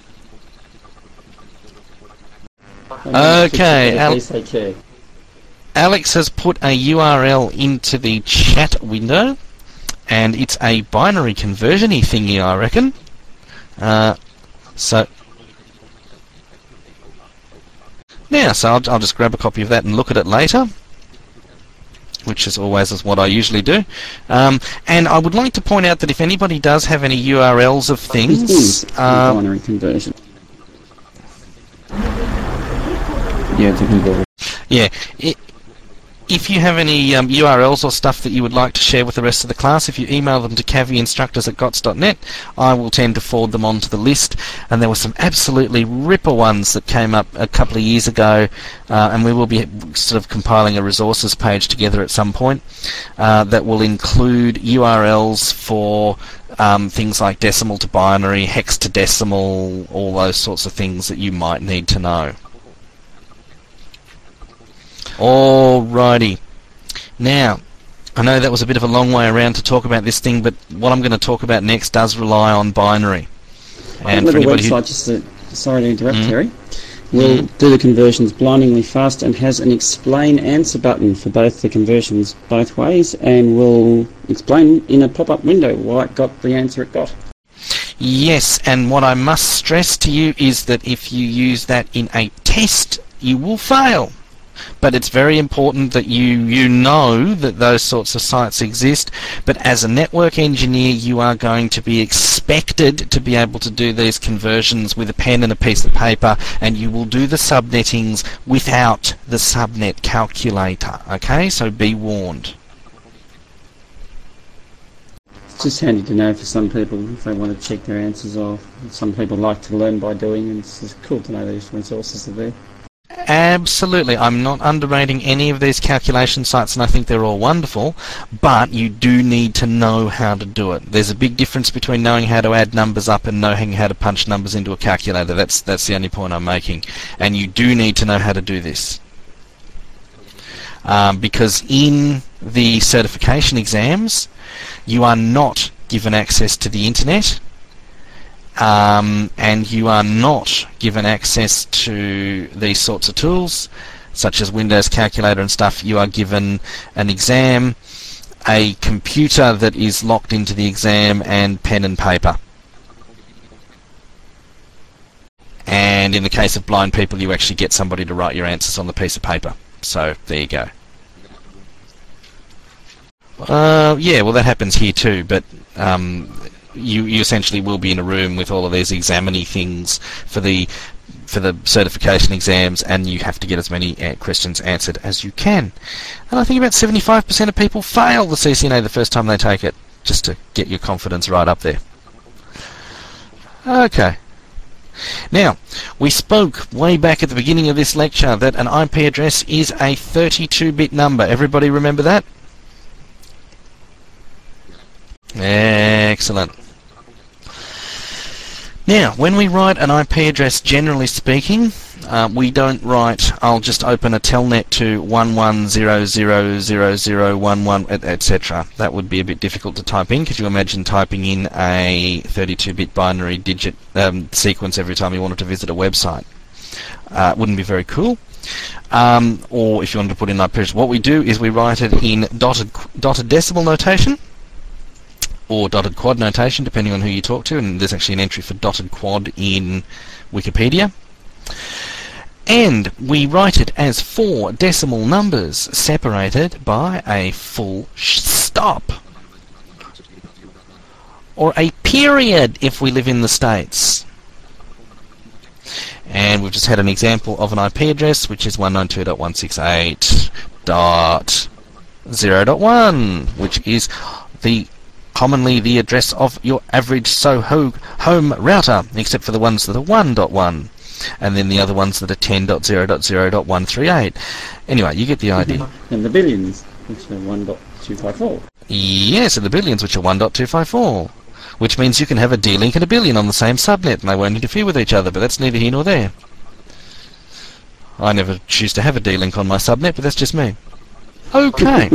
Okay, At Al- least they care. Alex has put a U R L into the chat window, and it's a binary conversion-y thingy, I reckon. Uh, so, Now, so I'll, I'll just grab a copy of that and look at it later, which is always is what I usually do. Um, and I would like to point out that if anybody does have any U R Ls of things, uh, um, binary conversion. Yeah, it's a conversion. yeah, it, if you have any um, U R Ls or stuff that you would like to share with the rest of the class, if you email them to caviinstructors at gots dot net, I will tend to forward them onto the list. And there were some absolutely ripper ones that came up a couple of years ago, uh, and we will be sort of compiling a resources page together at some point uh, that will include U R Ls for um, things like decimal to binary, hex to decimal, all those sorts of things that you might need to know. Alrighty. Now, I know that was a bit of a long way around to talk about this thing, but what I'm going to talk about next does rely on binary. And for anybody website, just to, sorry to interrupt, mm. Terry, will mm. do the conversions blindingly fast and has an explain answer button for both the conversions both ways, and will explain in a pop-up window why it got the answer it got. Yes, and what I must stress to you is that if you use that in a test, you will fail. But it's very important that you you know that those sorts of sites exist. But as a network engineer, you are going to be expected to be able to do these conversions with a pen and a piece of paper, and you will do the subnettings without the subnet calculator. Okay, so be warned. It's just handy to know for some people if they want to check their answers off. Some people like to learn by doing, and it's just cool to know these resources are there. Absolutely. I'm not underrating any of these calculation sites, and I think they're all wonderful, but you do need to know how to do it. There's a big difference between knowing how to add numbers up and knowing how to punch numbers into a calculator. That's that's the only point I'm making. And you do need to know how to do this. Um, because in the certification exams, you are not given access to the internet. Um, and you are not given access to these sorts of tools, such as Windows Calculator and stuff. You are given an exam, a computer that is locked into the exam, and pen and paper. And in the case of blind people, you actually get somebody to write your answers on the piece of paper. So there you go. Uh, yeah, well that happens here too, but um, You, you essentially will be in a room with all of these examiny things for the for the certification exams, and you have to get as many uh, questions answered as you can. And I think about seventy-five percent of people fail the C C N A the first time they take it, just to get your confidence right up there. Okay. Now, we spoke way back at the beginning of this lecture that an I P address is a thirty-two bit number. Everybody remember that? Excellent. Now, when we write an I P address, generally speaking, uh, we don't write, I'll just open a telnet to one one zero zero zero zero one one, et cetera. That would be a bit difficult to type in. Could you imagine typing in a thirty-two bit binary digit um, sequence every time you wanted to visit a website? Uh, it wouldn't be very cool. Um, or if you wanted to put in I P address, what we do is we write it in dotted, dotted decimal notation, or dotted quad notation, depending on who you talk to, and there's actually an entry for dotted quad in Wikipedia. And we write it as four decimal numbers separated by a full stop, or a period if we live in the States. And we've just had an example of an I P address, which is one ninety-two dot one sixty-eight dot zero dot one, which is the commonly the address of your average Soho home router, except for the ones that are one dot one, and then the other ones that are ten dot zero dot zero dot one thirty-eight. Anyway, you get the idea. And the billions, which are one dot two five four. Yes, and the billions, which are one dot two five four, which means you can have a D-Link and a billion on the same subnet, and they won't interfere with each other, but that's neither here nor there. I never choose to have a D-Link on my subnet, but that's just me. Okay.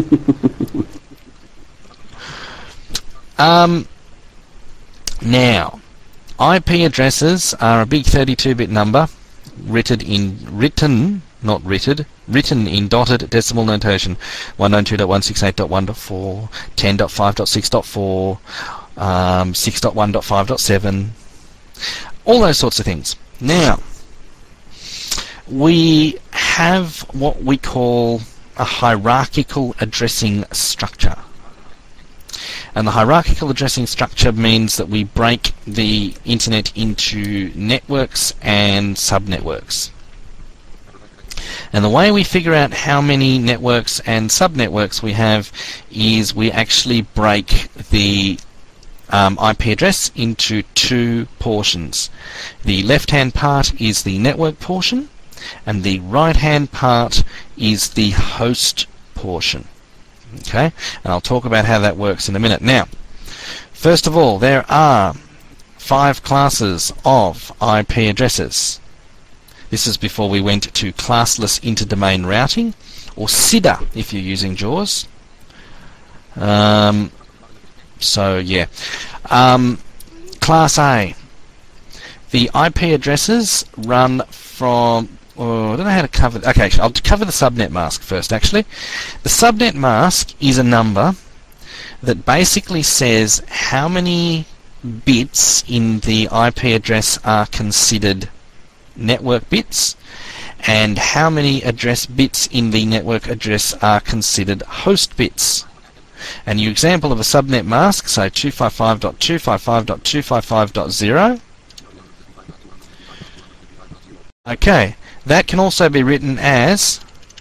Um, now, I P addresses are a big thirty-two bit number, written in written, not writted, written in dotted decimal notation. one ninety-two dot one sixty-eight dot one dot four, ten dot five dot six dot four, um, six dot one dot five dot seven, all those sorts of things. Now, we have what we call a hierarchical addressing structure. And the hierarchical addressing structure means that we break the internet into networks and subnetworks. And the way we figure out how many networks and subnetworks we have is we actually break the um, I P address into two portions. The left-hand part is the network portion, and the right-hand part is the host portion. Okay, and I'll talk about how that works in a minute. Now, first of all, there are five classes of I P addresses. This is before we went to classless interdomain routing, or C I D R if you're using JAWS. Um, so yeah, um, Class A. The I P addresses run from. Oh, I don't know how to cover. Okay, I'll cover the subnet mask first. Actually, the subnet mask is a number that basically says how many bits in the I P address are considered network bits, and how many address bits in the network address are considered host bits. And your example of a subnet mask, so two fifty-five dot two fifty-five dot two fifty-five dot zero. Okay, that can also be written as...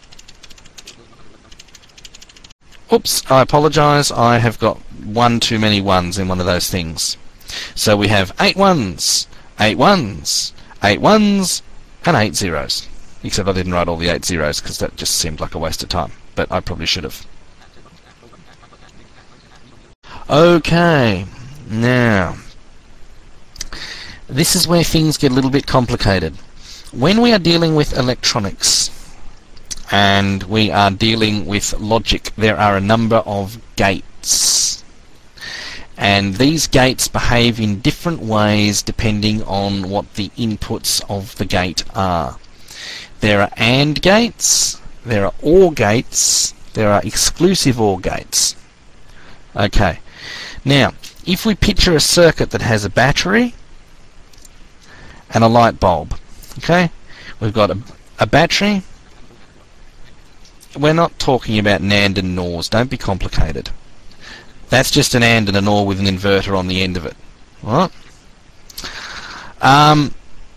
Oops, I apologise, I have got one too many ones in one of those things. So we have eight ones, eight ones, eight ones, and eight zeros. Except I didn't write all the eight zeros because that just seemed like a waste of time, but I probably should have. Okay, now, this is where things get a little bit complicated. When we are dealing with electronics and we are dealing with logic, there are a number of gates. And these gates behave in different ways depending on what the inputs of the gate are. There are AND gates, there are OR gates, there are exclusive OR gates. Okay, now if we picture a circuit that has a battery and a light bulb, okay, we've got a, a battery. We're not talking about NAND and NORs, don't be complicated. That's just an AND and an OR with an inverter on the end of it. Alright? Um,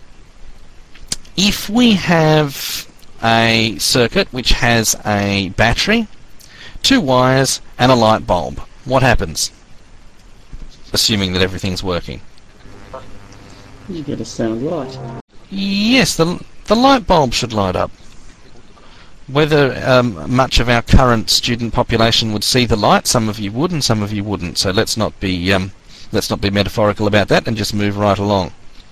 if we have a circuit which has a battery, two wires, and a light bulb, what happens? Assuming that everything's working. You get a sound light. Yes, the, the light bulb should light up. Whether um, much of our current student population would see the light, some of you would and some of you wouldn't. So let's not be um, let's not be metaphorical about that and just move right along.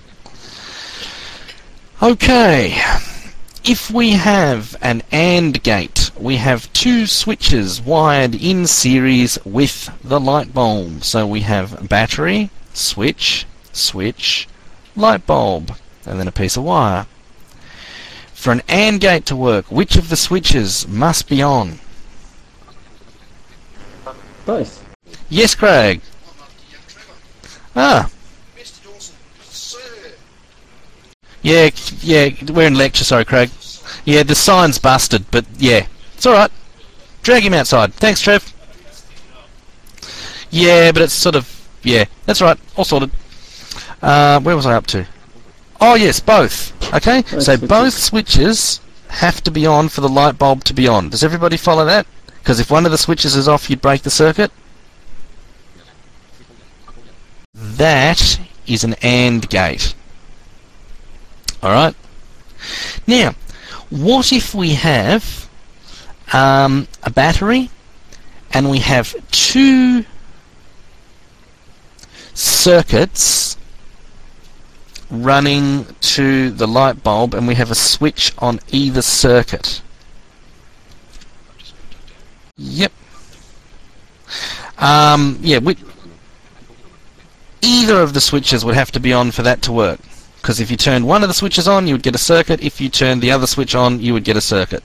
Okay, if we have an AND gate, we have two switches wired in series with the light bulb. So we have battery, switch, switch, light bulb, and then a piece of wire. For an AND gate to work, which of the switches must be on? Both. Yes, Craig. Ah. Mister Dawson, sir. Yeah, yeah, we're in lecture, sorry, Craig. Yeah, the sign's busted, but yeah, it's alright. Drag him outside. Thanks, Trev. Yeah, but it's sort of, yeah, that's right, all sorted. Uh, where was I up to? Oh yes, both. Okay, Both so switches. both switches have to be on for the light bulb to be on. Does everybody follow that? Because if one of the switches is off, you'd break the circuit. That is an AND gate. Alright? Now, what if we have um, a battery and we have two circuits running to the light bulb and we have a switch on either circuit? Yep. Um, yeah, we, either of the switches would have to be on for that to work. Because if you turned one of the switches on, you would get a circuit. If you turned the other switch on, you would get a circuit.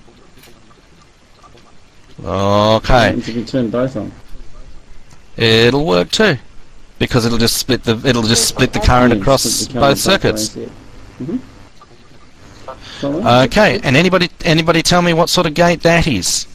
Okay. And if you turn both on. It'll work too. Because it'll just split the it'll just split the current Yeah, across split the both current circuits. ways, yeah. Mhm. follow. Okay, and anybody anybody tell me what sort of gate that is?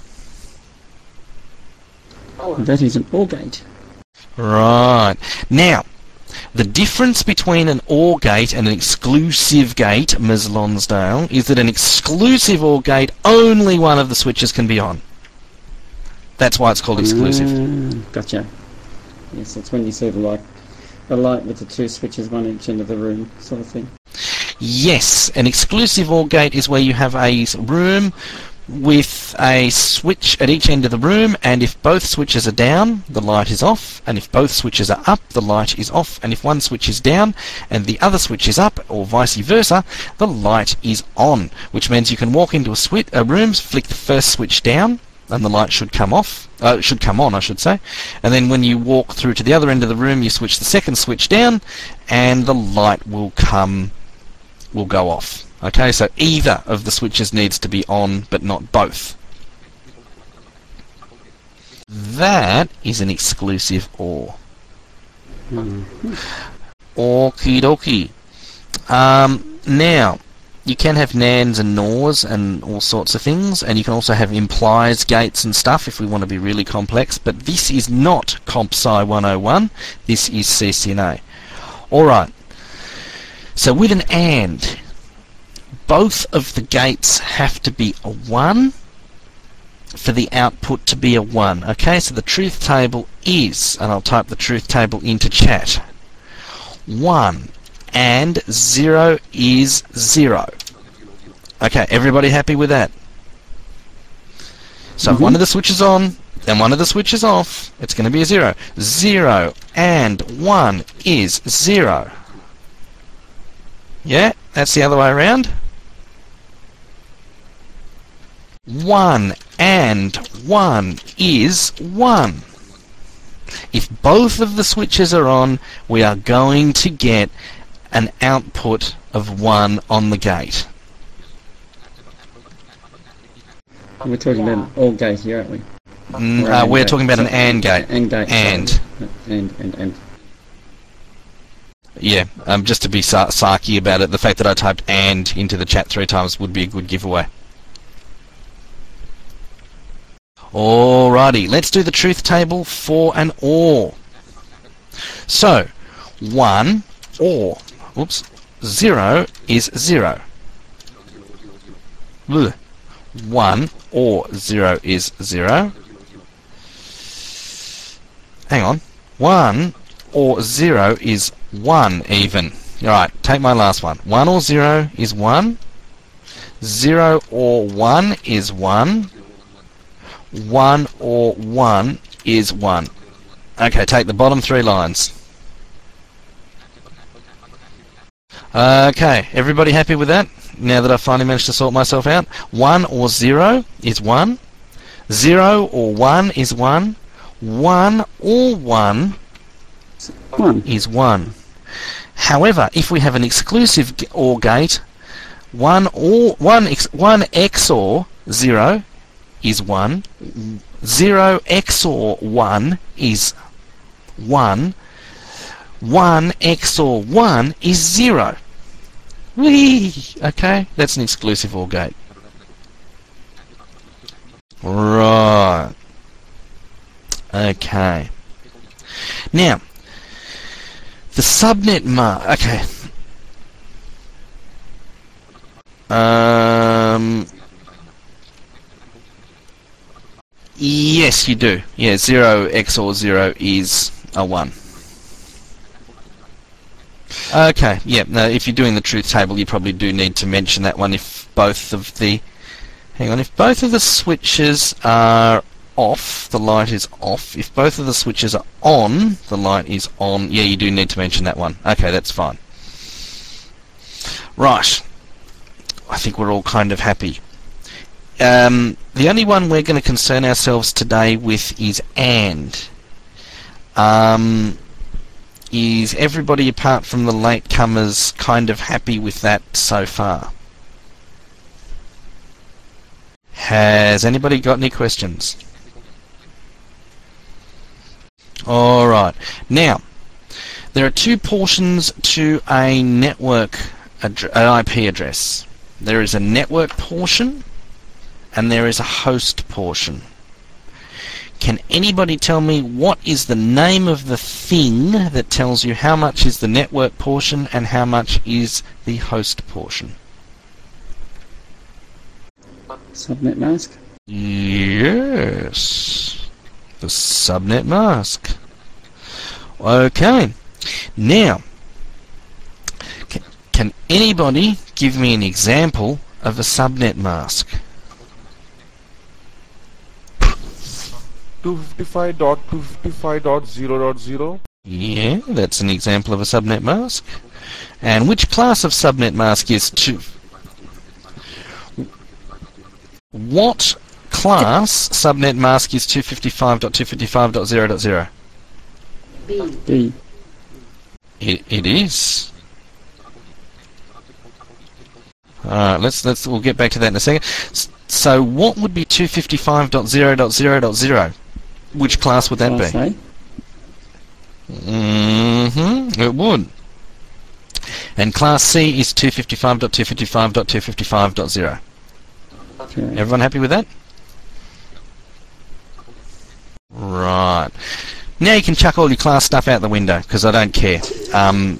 That is an OR gate. Right. Now, the difference between an OR gate and an exclusive gate, Miz Lonsdale, is that an exclusive OR gate, only one of the switches can be on. That's why it's called exclusive. Mm, gotcha. Yes, it's when you see the light, a light with the two switches, one each end of the room, sort of thing. Yes, an exclusive OR gate is where you have a room with a switch at each end of the room, and if both switches are down, the light is off, and if both switches are up, the light is off, and if one switch is down and the other switch is up, or vice versa, the light is on, which means you can walk into a, switch, a room, flick the first switch down, and the light should come off, uh, it should come on, I should say, and then when you walk through to the other end of the room, you switch the second switch down, and the light will come, will go off. Okay, so either of the switches needs to be on, but not both. That is an exclusive OR. Mm-hmm. Okie dokie. Um, now, you can have NANs and NORs and all sorts of things, and you can also have implies gates and stuff if we want to be really complex, but this is not Comp Sci one oh one, this is C C N A. Alright, so with an AND, both of the gates have to be a one for the output to be a one. Okay, so the truth table is, and I'll type the truth table into chat, one and zero is zero. Okay, everybody happy with that? So Mm-hmm. if one of the switches on and one of the switches off, it's going to be a zero. Zero and one is zero. Yeah, that's the other way around. one and one is one. If both of the switches are on, we are going to get an output of one on the gate. We're talking about an OR gate here, aren't we? Mm, Or uh, AND we're gate. talking about an So- AND gate. AND gate. And. sorry. And, and, and. Yeah, um, just to be sar- sarky about it, the fact that I typed AND into the chat three times would be a good giveaway. Alrighty, let's do the truth table for an OR. So, one or, oops, zero is zero. Blech. one or zero is zero. Hang on. one or zero is one even. Alright, take my last one. one or zero is one. zero or one is one. one or one is one. Okay, take the bottom three lines. Okay, everybody happy with that? Now that I've finally managed to sort myself out. one or zero is one. zero or one is one. one or one One. is one. However, if we have an exclusive g- OR gate, one or one ex- one X O R zero is one. zero X O R one is one. one X O R one is zero. Whee! Okay, that's an exclusive OR gate. Right. Okay. Now, the subnet mask. Okay. Um. Yes, you do. Yeah, zero X O R zero is a one. Okay. Yeah. No, if you're doing the truth table, you probably do need to mention that one. If both of the, hang on, if both of the switches are off, the light is off. If both of the switches are on, the light is on. Yeah, you do need to mention that one. Okay, that's fine. Right. I think we're all kind of happy. Um, the only one we're going to concern ourselves today with is AND. Um, is everybody apart from the latecomers kind of happy with that so far? Has anybody got any questions? Alright, now there are two portions to a network, ad- an I P address. There is a network portion and there is a host portion. Can anybody tell me what is the name of the thing that tells you how much is the network portion and how much is the host portion? Subnet mask. Yes, the subnet mask. Okay, now, can, can anybody give me an example of a subnet mask? two fifty-five dot two fifty-five dot zero dot zero. Yeah, that's an example of a subnet mask. And which class of subnet mask is two? What class subnet mask is two fifty-five dot two fifty-five dot zero dot zero? B. It, it is. Alright, let's let's we'll get back to that in a second. S- So what would be two fifty-five dot zero dot zero dot zero? Which class would that Class be? A. Mm-hmm, it would. And class C is two fifty-five dot two fifty-five dot two fifty-five dot zero. Correct. Everyone happy with that? Right. Now you can chuck all your class stuff out the window, because I don't care. Um,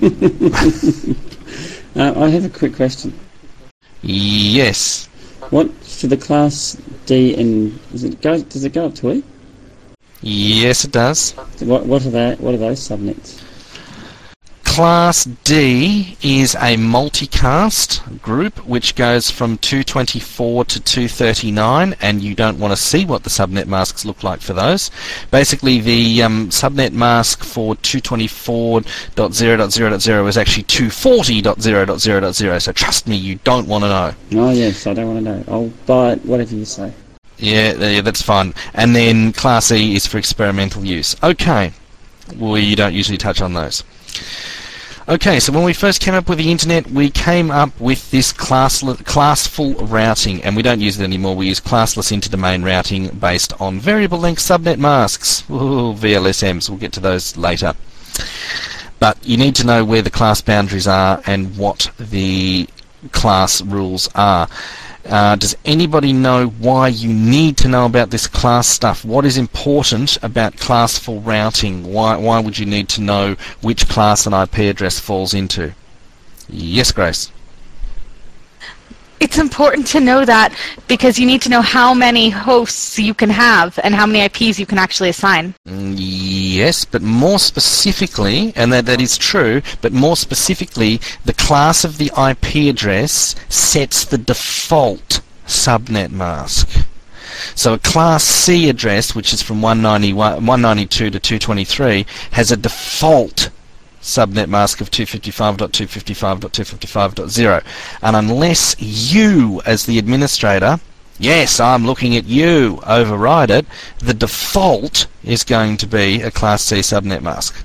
uh, I have a quick question. yes. What for the class D and does it go? Does it go up to E? Yes, it does. What what are that? What are those subnets? Class D is a multicast group which goes from two twenty-four to two thirty-nine, and you don't want to see what the subnet masks look like for those. Basically, the um, subnet mask for two twenty-four dot zero dot zero dot zero is actually two forty dot zero dot zero dot zero, so trust me, you don't want to know. Oh yes, I don't want to know. I'll buy it, whatever you say. Yeah, yeah, that's fine. And then Class E is for experimental use. Okay. We don't usually touch on those. Okay, so when we first came up with the internet, we came up with this classle- classful routing, and we don't use it anymore. We use classless interdomain routing based on variable length subnet masks. Ooh, V L S Ms. We'll get to those later. But you need to know where the class boundaries are and what the class rules are. Uh, does anybody know why you need to know about this class stuff? What is important about classful routing? Why, why would you need to know which class an I P address falls into? Yes, Grace? It's important to know that because you need to know how many hosts you can have and how many I Ps you can actually assign. Mm, Yes, but more specifically, and that, that is true, but more specifically, the class of the I P address sets the default subnet mask. So a Class C address, which is from one ninety-one, one ninety-two to two twenty-three, has a default subnet mask of two fifty-five dot two fifty-five dot two fifty-five dot zero. And unless you, as the administrator, yes, I'm looking at you, override it, the default is going to be a Class C subnet mask.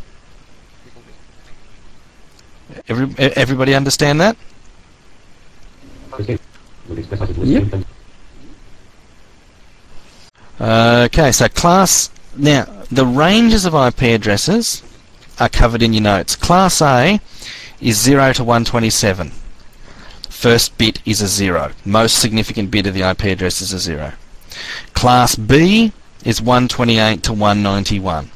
Every, everybody understand that? Yep. Okay, so class... Now, the ranges of I P addresses are covered in your notes. Class A is zero to one twenty-seven. First bit is a zero. Most significant bit of the I P address is a zero. Class B is one twenty-eight to one ninety-one.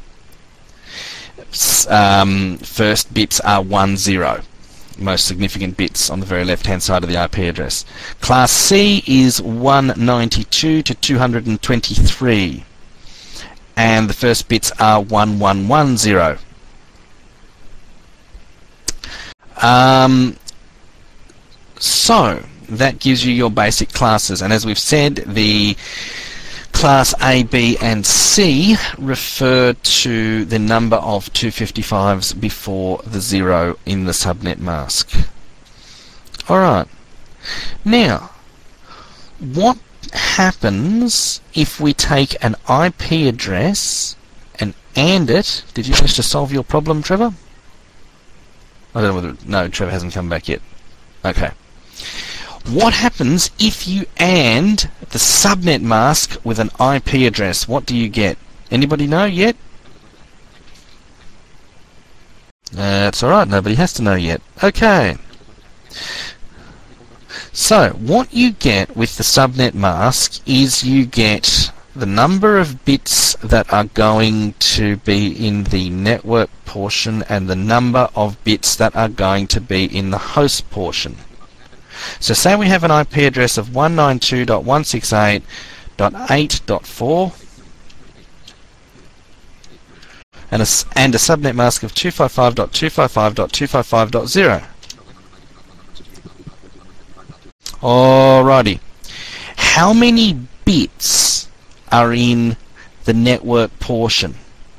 Um, first bits are one zero. Most significant bits on the very left-hand side of the I P address. Class C is one ninety-two to two twenty-three. And the first bits are one one one zero. Um, so, that gives you your basic classes. And as we've said, the Class A, B and C refer to the number of two fifty-fives before the zero in the subnet mask. Alright. Now, what happens if we take an I P address and AND it? Did you manage to solve your problem, Trevor? I don't know whether... No, Trevor hasn't come back yet. Okay. What happens if you AND the subnet mask with an I P address? What do you get? Anybody know yet? That's alright, nobody has to know yet. Okay. So what you get with the subnet mask is you get the number of bits that are going to be in the network portion and the number of bits that are going to be in the host portion. So say we have an I P address of one ninety-two dot one sixty-eight dot eight dot four and a, and a subnet mask of two fifty-five dot two fifty-five dot two fifty-five dot zero. Alrighty. How many bits are in the network portion?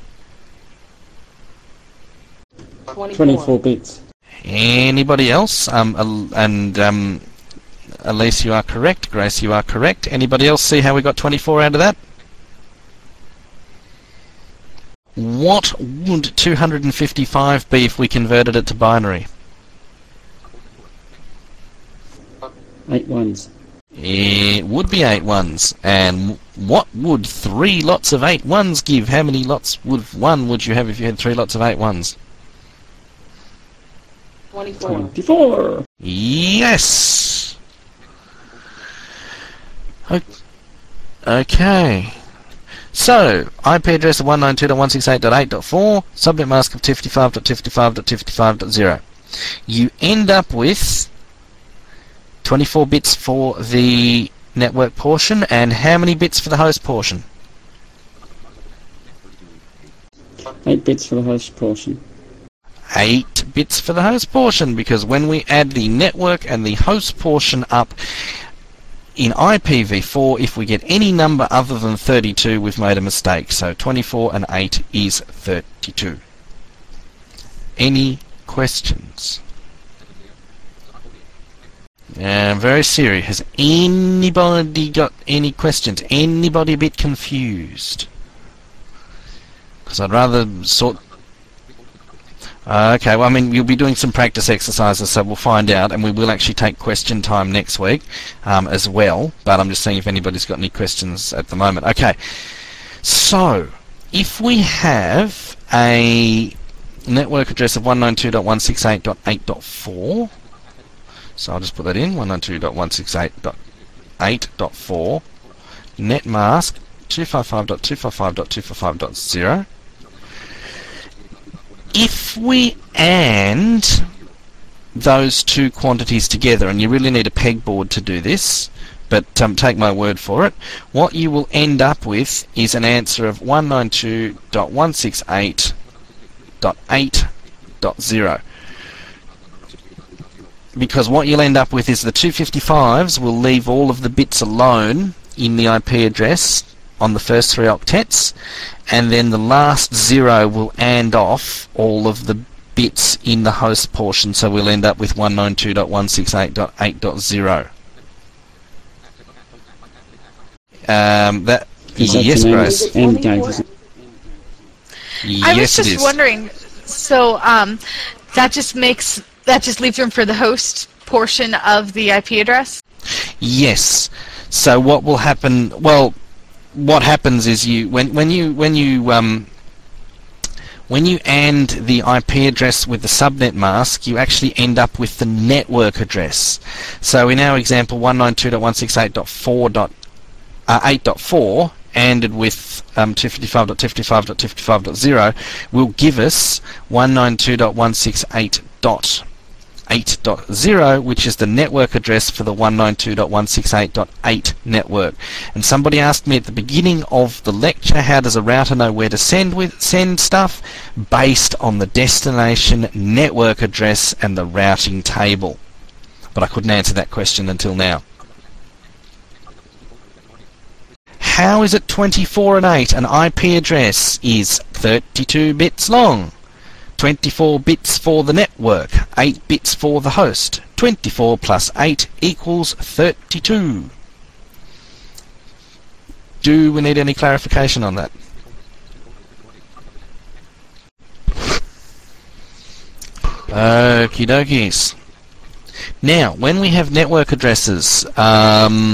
twenty-four bits. Anybody else? Um, Al- and um, Elise, you are correct. Grace, you are correct. Anybody else see how we got twenty-four out of that? What would two hundred fifty-five be if we converted it to binary? Eight ones. It would be eight ones. And what would three lots of eight ones give? How many lots would one would you have if you had three lots of eight ones? twenty-four. twenty-four. Yes. O- Okay. So, I P address of one ninety-two dot one sixty-eight dot eight dot four, subnet mask of two fifty-five dot two fifty-five dot two fifty-five dot zero. You end up with twenty-four bits for the network portion, and how many bits for the host portion? Eight bits for the host portion. Eight bits for the host portion, because when we add the network and the host portion up in I P v four, if we get any number other than thirty-two, we've made a mistake. So twenty-four and eight is thirty-two. Any questions? Yeah, very serious. Has anybody got any questions? Anybody a bit confused? Because I'd rather sort... Uh, okay, well, I mean, you'll be doing some practice exercises, so we'll find out, and we will actually take question time next week um, as well, but I'm just seeing if anybody's got any questions at the moment. Okay, so if we have a network address of one ninety-two dot one sixty-eight dot eight dot four, so I'll just put that in, one ninety-two dot one sixty-eight dot eight dot four, net mask two fifty-five dot two fifty-five dot two fifty-five dot zero. If we AND those two quantities together, and you really need a pegboard to do this, but um, take my word for it, what you will end up with is an answer of one ninety-two dot one sixty-eight dot eight dot zero. Because what you'll end up with is the two fifty-fives will leave all of the bits alone in the I P address on the first three octets, and then the last zero will AND off all of the bits in the host portion, so we'll end up with one ninety-two dot one sixty-eight dot eight dot zero. Um, that Is that yes, the Grace. end gate, isn't it? I was Yes, it just is. wondering, so um, that just makes that just leaves room for the host portion of the I P address? Yes. So what will happen? Well, what happens is you when when you when you um when you AND the I P address with the subnet mask, you actually end up with the network address. So in our example, one ninety-two dot one sixty-eight dot eight dot four ANDed with um, two fifty-five dot two fifty-five dot two fifty-five dot zero will give us one ninety-two dot one sixty-eight dot eight dot zero, which is the network address for the one ninety-two dot one sixty-eight dot eight network. And somebody asked me at the beginning of the lecture, how does a router know where to send with send stuff? Based on the destination network address and the routing table. But I couldn't answer that question until now. How is it twenty-four and eight? An I P address is thirty-two bits long. twenty-four bits for the network, eight bits for the host. twenty-four plus eight equals thirty-two. Do we need any clarification on that? Okie dokies. Now, when we have network addresses, um,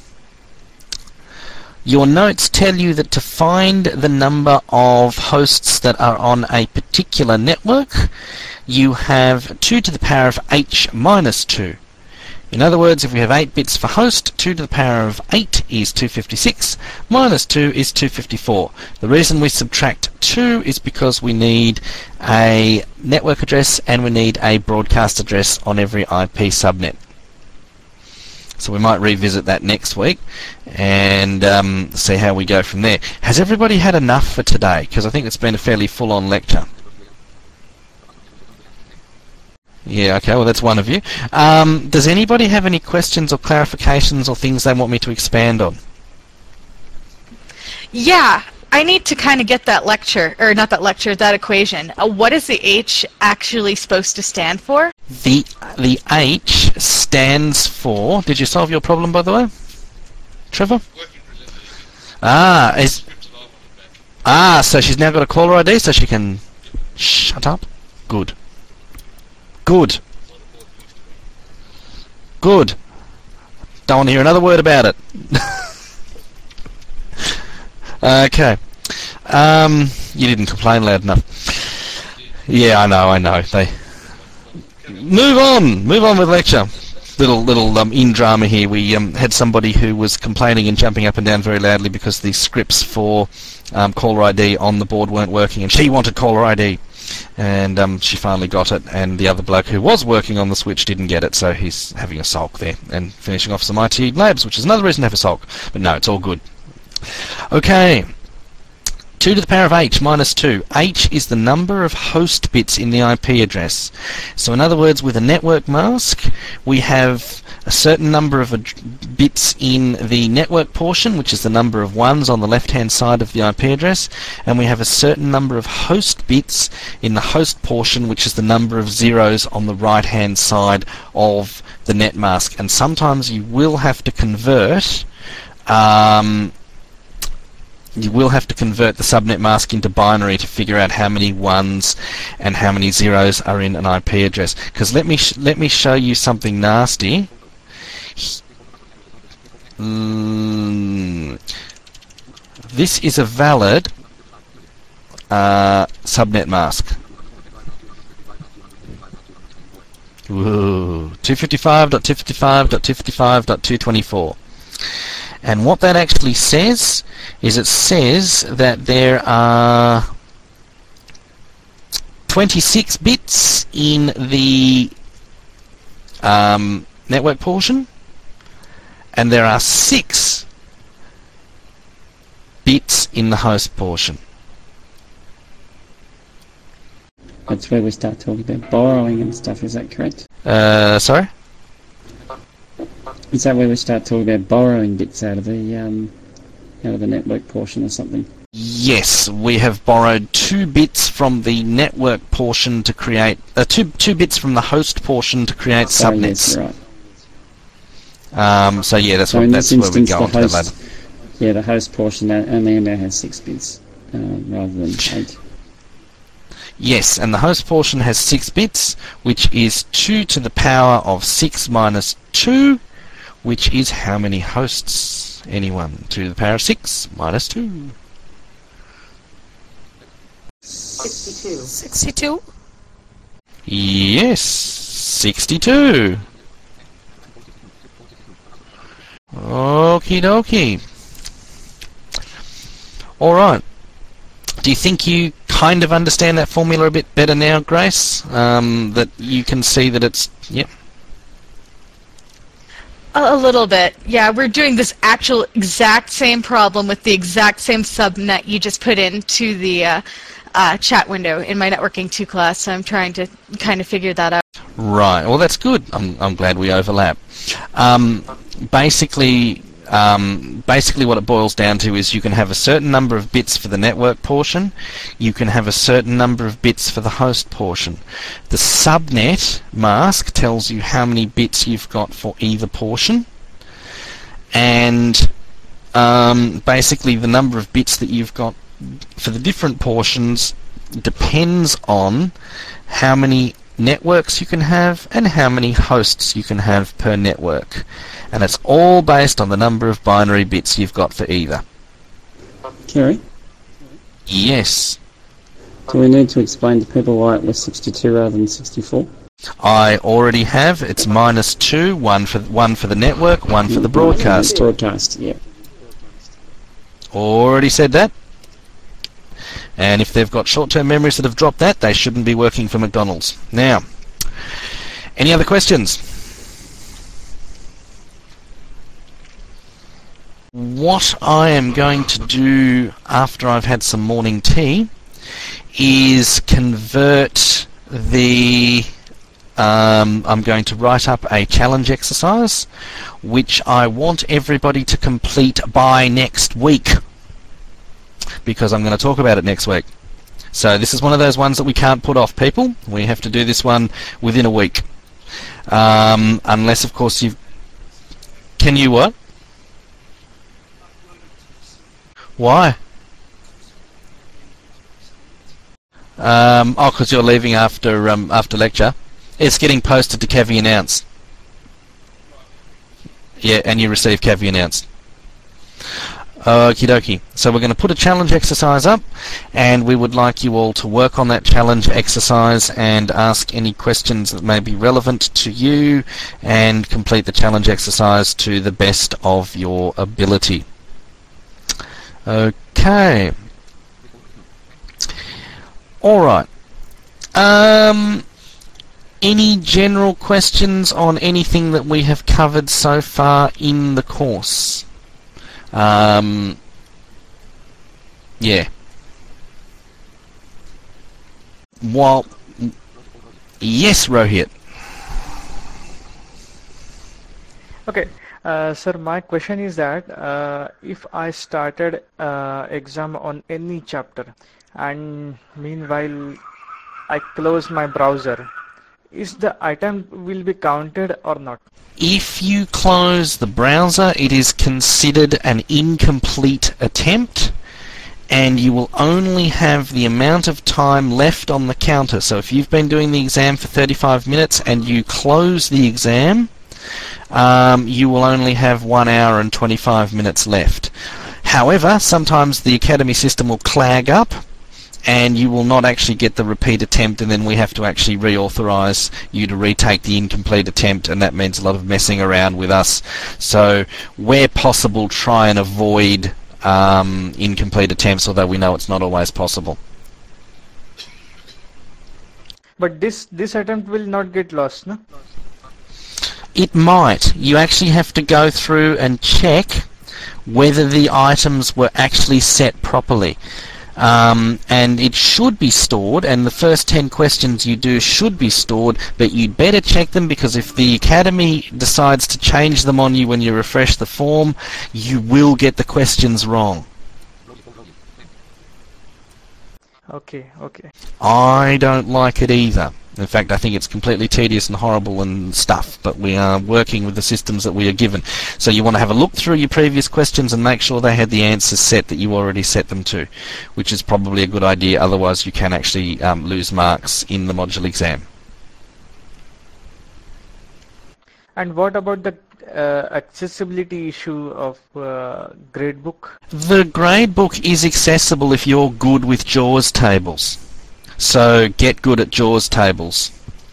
your notes tell you that to find the number of hosts that are on a particular network, you have two to the power of h minus two. In other words, if we have eight bits for host, two to the power of eight is two hundred fifty-six, minus two is two hundred fifty-four. The reason we subtract two is because we need a network address and we need a broadcast address on every I P subnet. So we might revisit that next week and um, see how we go from there. Has everybody had enough for today? Because I think it's been a fairly full-on lecture. Yeah, okay, well that's one of you. Um, does anybody have any questions or clarifications or things they want me to expand on? Yeah, I need to kind of get that lecture, or not that lecture, that equation. Uh, what is the H actually supposed to stand for? The the H stands for... Did you solve your problem, by the way, Trevor? Ah, is... Ah, so she's now got a caller I D so she can... Shut up? Good. Good. Good. Don't want to hear another word about it. Okay. Um, you didn't complain loud enough. Yeah, I know, I know. They move on. Move on with lecture. Little little um, in drama here. We um, had somebody who was complaining and jumping up and down very loudly because the scripts for um, caller I D on the board weren't working, and she wanted caller I D. And um, she finally got it, and the other bloke who was working on the switch didn't get it, so he's having a sulk there and finishing off some I T labs, which is another reason to have a sulk. But no, it's all good. Okay. two to the power of H minus two. H is the number of host bits in the I P address. So in other words, with a network mask, we have a certain number of ad- bits in the network portion, which is the number of ones on the left-hand side of the I P address, and we have a certain number of host bits in the host portion, which is the number of zeros on the right-hand side of the net mask. And sometimes you will have to convert um, you will have to convert the subnet mask into binary to figure out how many ones and how many zeros are in an I P address. Because let me sh let me show you something nasty. Mm, this is a valid uh, subnet mask. Whoa. two fifty-five dot two fifty-five dot two fifty-five dot two twenty-four. And what that actually says is it says that there are twenty-six bits in the um, network portion, and there are six bits in the host portion. That's where we start talking about borrowing and stuff, is that correct? Uh, sorry? Is that where we start talking about borrowing bits out of the um, out of the network portion or something? Yes, we have borrowed two bits from the network portion to create uh, two two bits from the host portion to create So, subnets. yes, right. Um, so yeah, that's So what in that's this where we instance, go the on to that host, later. yeah, the host portion that only now has six bits uh, rather than eight. Yes, and the host portion has six bits, which is two to the power of six minus two, which is how many hosts? Anyone? two to the power of six minus two. sixty-two. sixty-two? Yes, sixty-two. Okie dokie. Alright. Do you think you kind of understand that formula a bit better now, Grace? Um, that you can see that it's... Yep. A, a little bit, yeah. We're doing this actual exact same problem with the exact same subnet you just put into the uh, uh, chat window in my networking two class, so I'm trying to kind of figure that out. Right. Well, that's good. I'm, I'm glad we overlap. Um, basically... Um, basically what it boils down to is you can have a certain number of bits for the network portion, you can have a certain number of bits for the host portion. The subnet mask tells you how many bits you've got for either portion, and um, basically the number of bits that you've got for the different portions depends on how many networks you can have and how many hosts you can have per network. And it's all based on the number of binary bits you've got for either. Kerry, Yes. do we need to explain to people why it was sixty-two rather than sixty-four? I already have. It's minus two, one for one for the network, one for the broadcast. Broadcast, yeah. Already said that. And if they've got short-term memories that have dropped that, they shouldn't be working for McDonald's. Now, any other questions? What I am going to do after I've had some morning tea is convert the... Um, I'm going to write up a challenge exercise which I want everybody to complete by next week, because I'm going to talk about it next week. So this is one of those ones that we can't put off, people. We have to do this one within a week. Um, unless, of course, you've... Can you what? Why? Um, oh, because you're leaving after um, after lecture. It's getting posted to Cavi Announce. Yeah, and you receive Cavi Announce. Okie dokie. So we're going to put a challenge exercise up, and we would like you all to work on that challenge exercise and ask any questions that may be relevant to you, and complete the challenge exercise to the best of your ability. Okay. Alright. Um, any general questions on anything that we have covered so far in the course? Um, yeah. Well, yes, Rohit. Okay. Uh, sir, my question is that uh, if I started uh, exam on any chapter and meanwhile I close my browser, is the item will be counted or not? If you close the browser, it is considered an incomplete attempt, and you will only have the amount of time left on the counter. So if you've been doing the exam for thirty-five minutes and you close the exam, um, you will only have one hour and twenty-five minutes left. However, sometimes the Academy system will clag up, and you will not actually get the repeat attempt, and then we have to actually reauthorize you to retake the incomplete attempt, and that means a lot of messing around with us. So where possible, try and avoid um, incomplete attempts, although we know it's not always possible. But this this attempt will not get lost, no? It might. You actually have to go through and check whether the items were actually set properly. Um, and it should be stored, and the first ten questions you do should be stored, but you'd better check them, because if the Academy decides to change them on you when you refresh the form, you will get the questions wrong. Okay, okay. I don't like it either. In fact, I think it's completely tedious and horrible and stuff, but we are working with the systems that we are given. So you want to have a look through your previous questions and make sure they had the answers set that you already set them to, which is probably a good idea. Otherwise, you can actually um, lose marks in the module exam. And what about the uh, accessibility issue of uh, gradebook? The gradebook is accessible if you're good with JAWS tables. So get good at JAWS tables.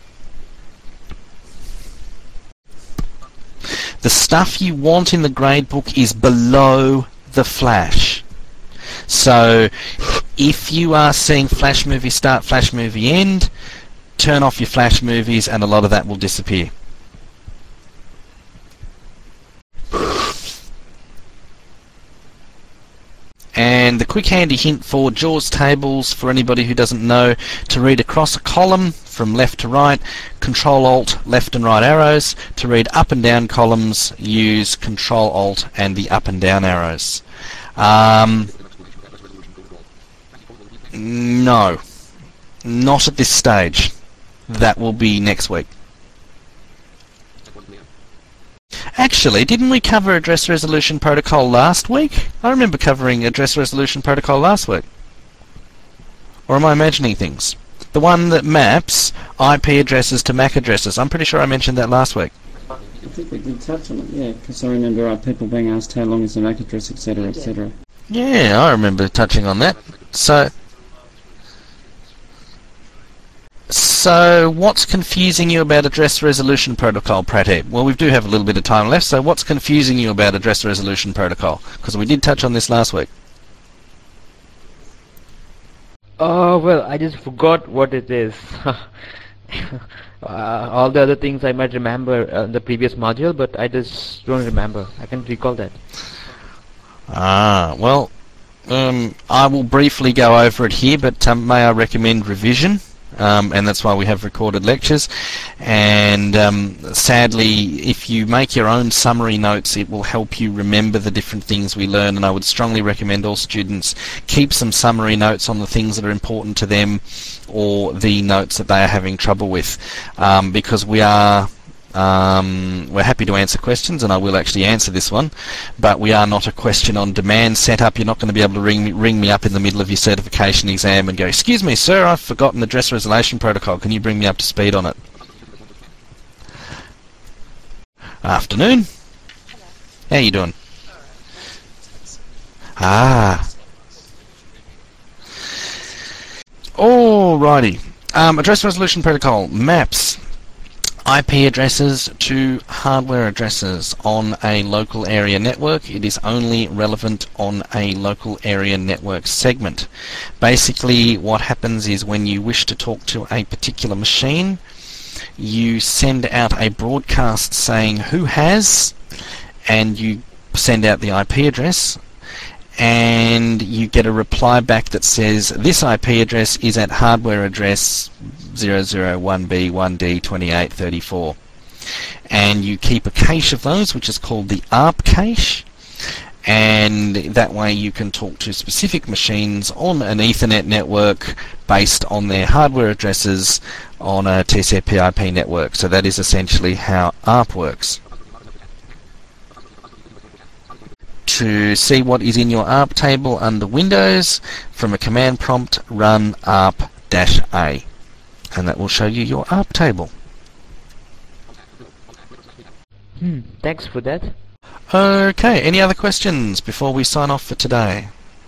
The stuff you want in the gradebook is below the flash. So if you are seeing flash movie start, flash movie end, turn off your flash movies and a lot of that will disappear. And the quick handy hint for JAWS tables, for anybody who doesn't know, to read across a column from left to right, Control Alt left and right arrows. To read up and down columns, use Control Alt and the up and down arrows. Um, no, not at this stage. That will be next week. Actually, didn't we cover Address Resolution Protocol last week? I remember covering Address Resolution Protocol last week. Or am I imagining things? The one that maps I P addresses to M A C addresses. I'm pretty sure I mentioned that last week. I think we did touch on it, yeah, because I remember uh, people being asked how long is the M A C address, et cetera, et cetera. Yeah, I remember touching on that. So... So what's confusing you about address resolution protocol, Pratib? Well, we do have a little bit of time left, so what's confusing you about address resolution protocol? Because we did touch on this last week. Oh, well, I just forgot what it is. uh, all the other things I might remember uh, in the previous module, but I just don't remember. I can't recall that. Ah, well, um, I will briefly go over it here, but um, may I recommend revision? Um, and that's why we have recorded lectures. And um, sadly, if you make your own summary notes, it will help you remember the different things we learn. And I would strongly recommend all students keep some summary notes on the things that are important to them or the notes that they are having trouble with, um, because we are Um, we're happy to answer questions, and I will actually answer this one, but we are not a question on demand setup. You're not going to be able to ring me, ring me up in the middle of your certification exam and go, "Excuse me, sir, I've forgotten the address resolution protocol. Can you bring me up to speed on it?" Afternoon. How you doing? Ah. Alrighty. Um, address resolution protocol maps I P addresses to hardware addresses on a local area network. It is only relevant on a local area network segment. Basically, what happens is when you wish to talk to a particular machine, you send out a broadcast saying who has, and you send out the I P address, and you get a reply back that says this I P address is at hardware address zero zero one B one D twenty-eight thirty-four, and you keep a cache of those, which is called the A R P cache, and that way you can talk to specific machines on an Ethernet network based on their hardware addresses on a T C P I P network. So that is essentially how A R P works. To see what is in your A R P table under Windows, from a command prompt, run A R P-A, and that will show you your A R P table. Hmm, thanks for that. Okay, any other questions before we sign off for today?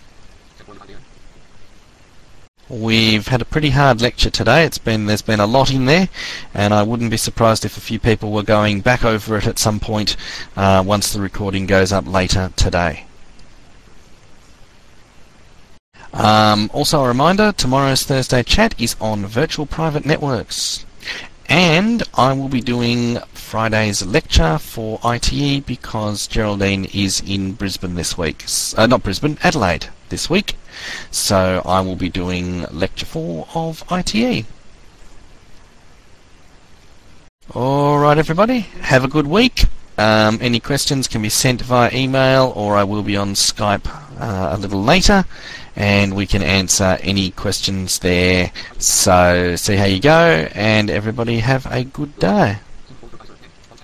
We've had a pretty hard lecture today. It's been there's been a lot in there, and I wouldn't be surprised if a few people were going back over it at some point uh, once the recording goes up later today. Um, also a reminder, tomorrow's Thursday chat is on virtual private networks, and I will be doing Friday's lecture for I T E because Geraldine is in Brisbane this week. Uh, not Brisbane, Adelaide this week. So I will be doing lecture four of I T E. Alright everybody, have a good week. Um, any questions can be sent via email, or I will be on Skype uh, a little later, and we can answer any questions there. So see how you go, and everybody have a good day.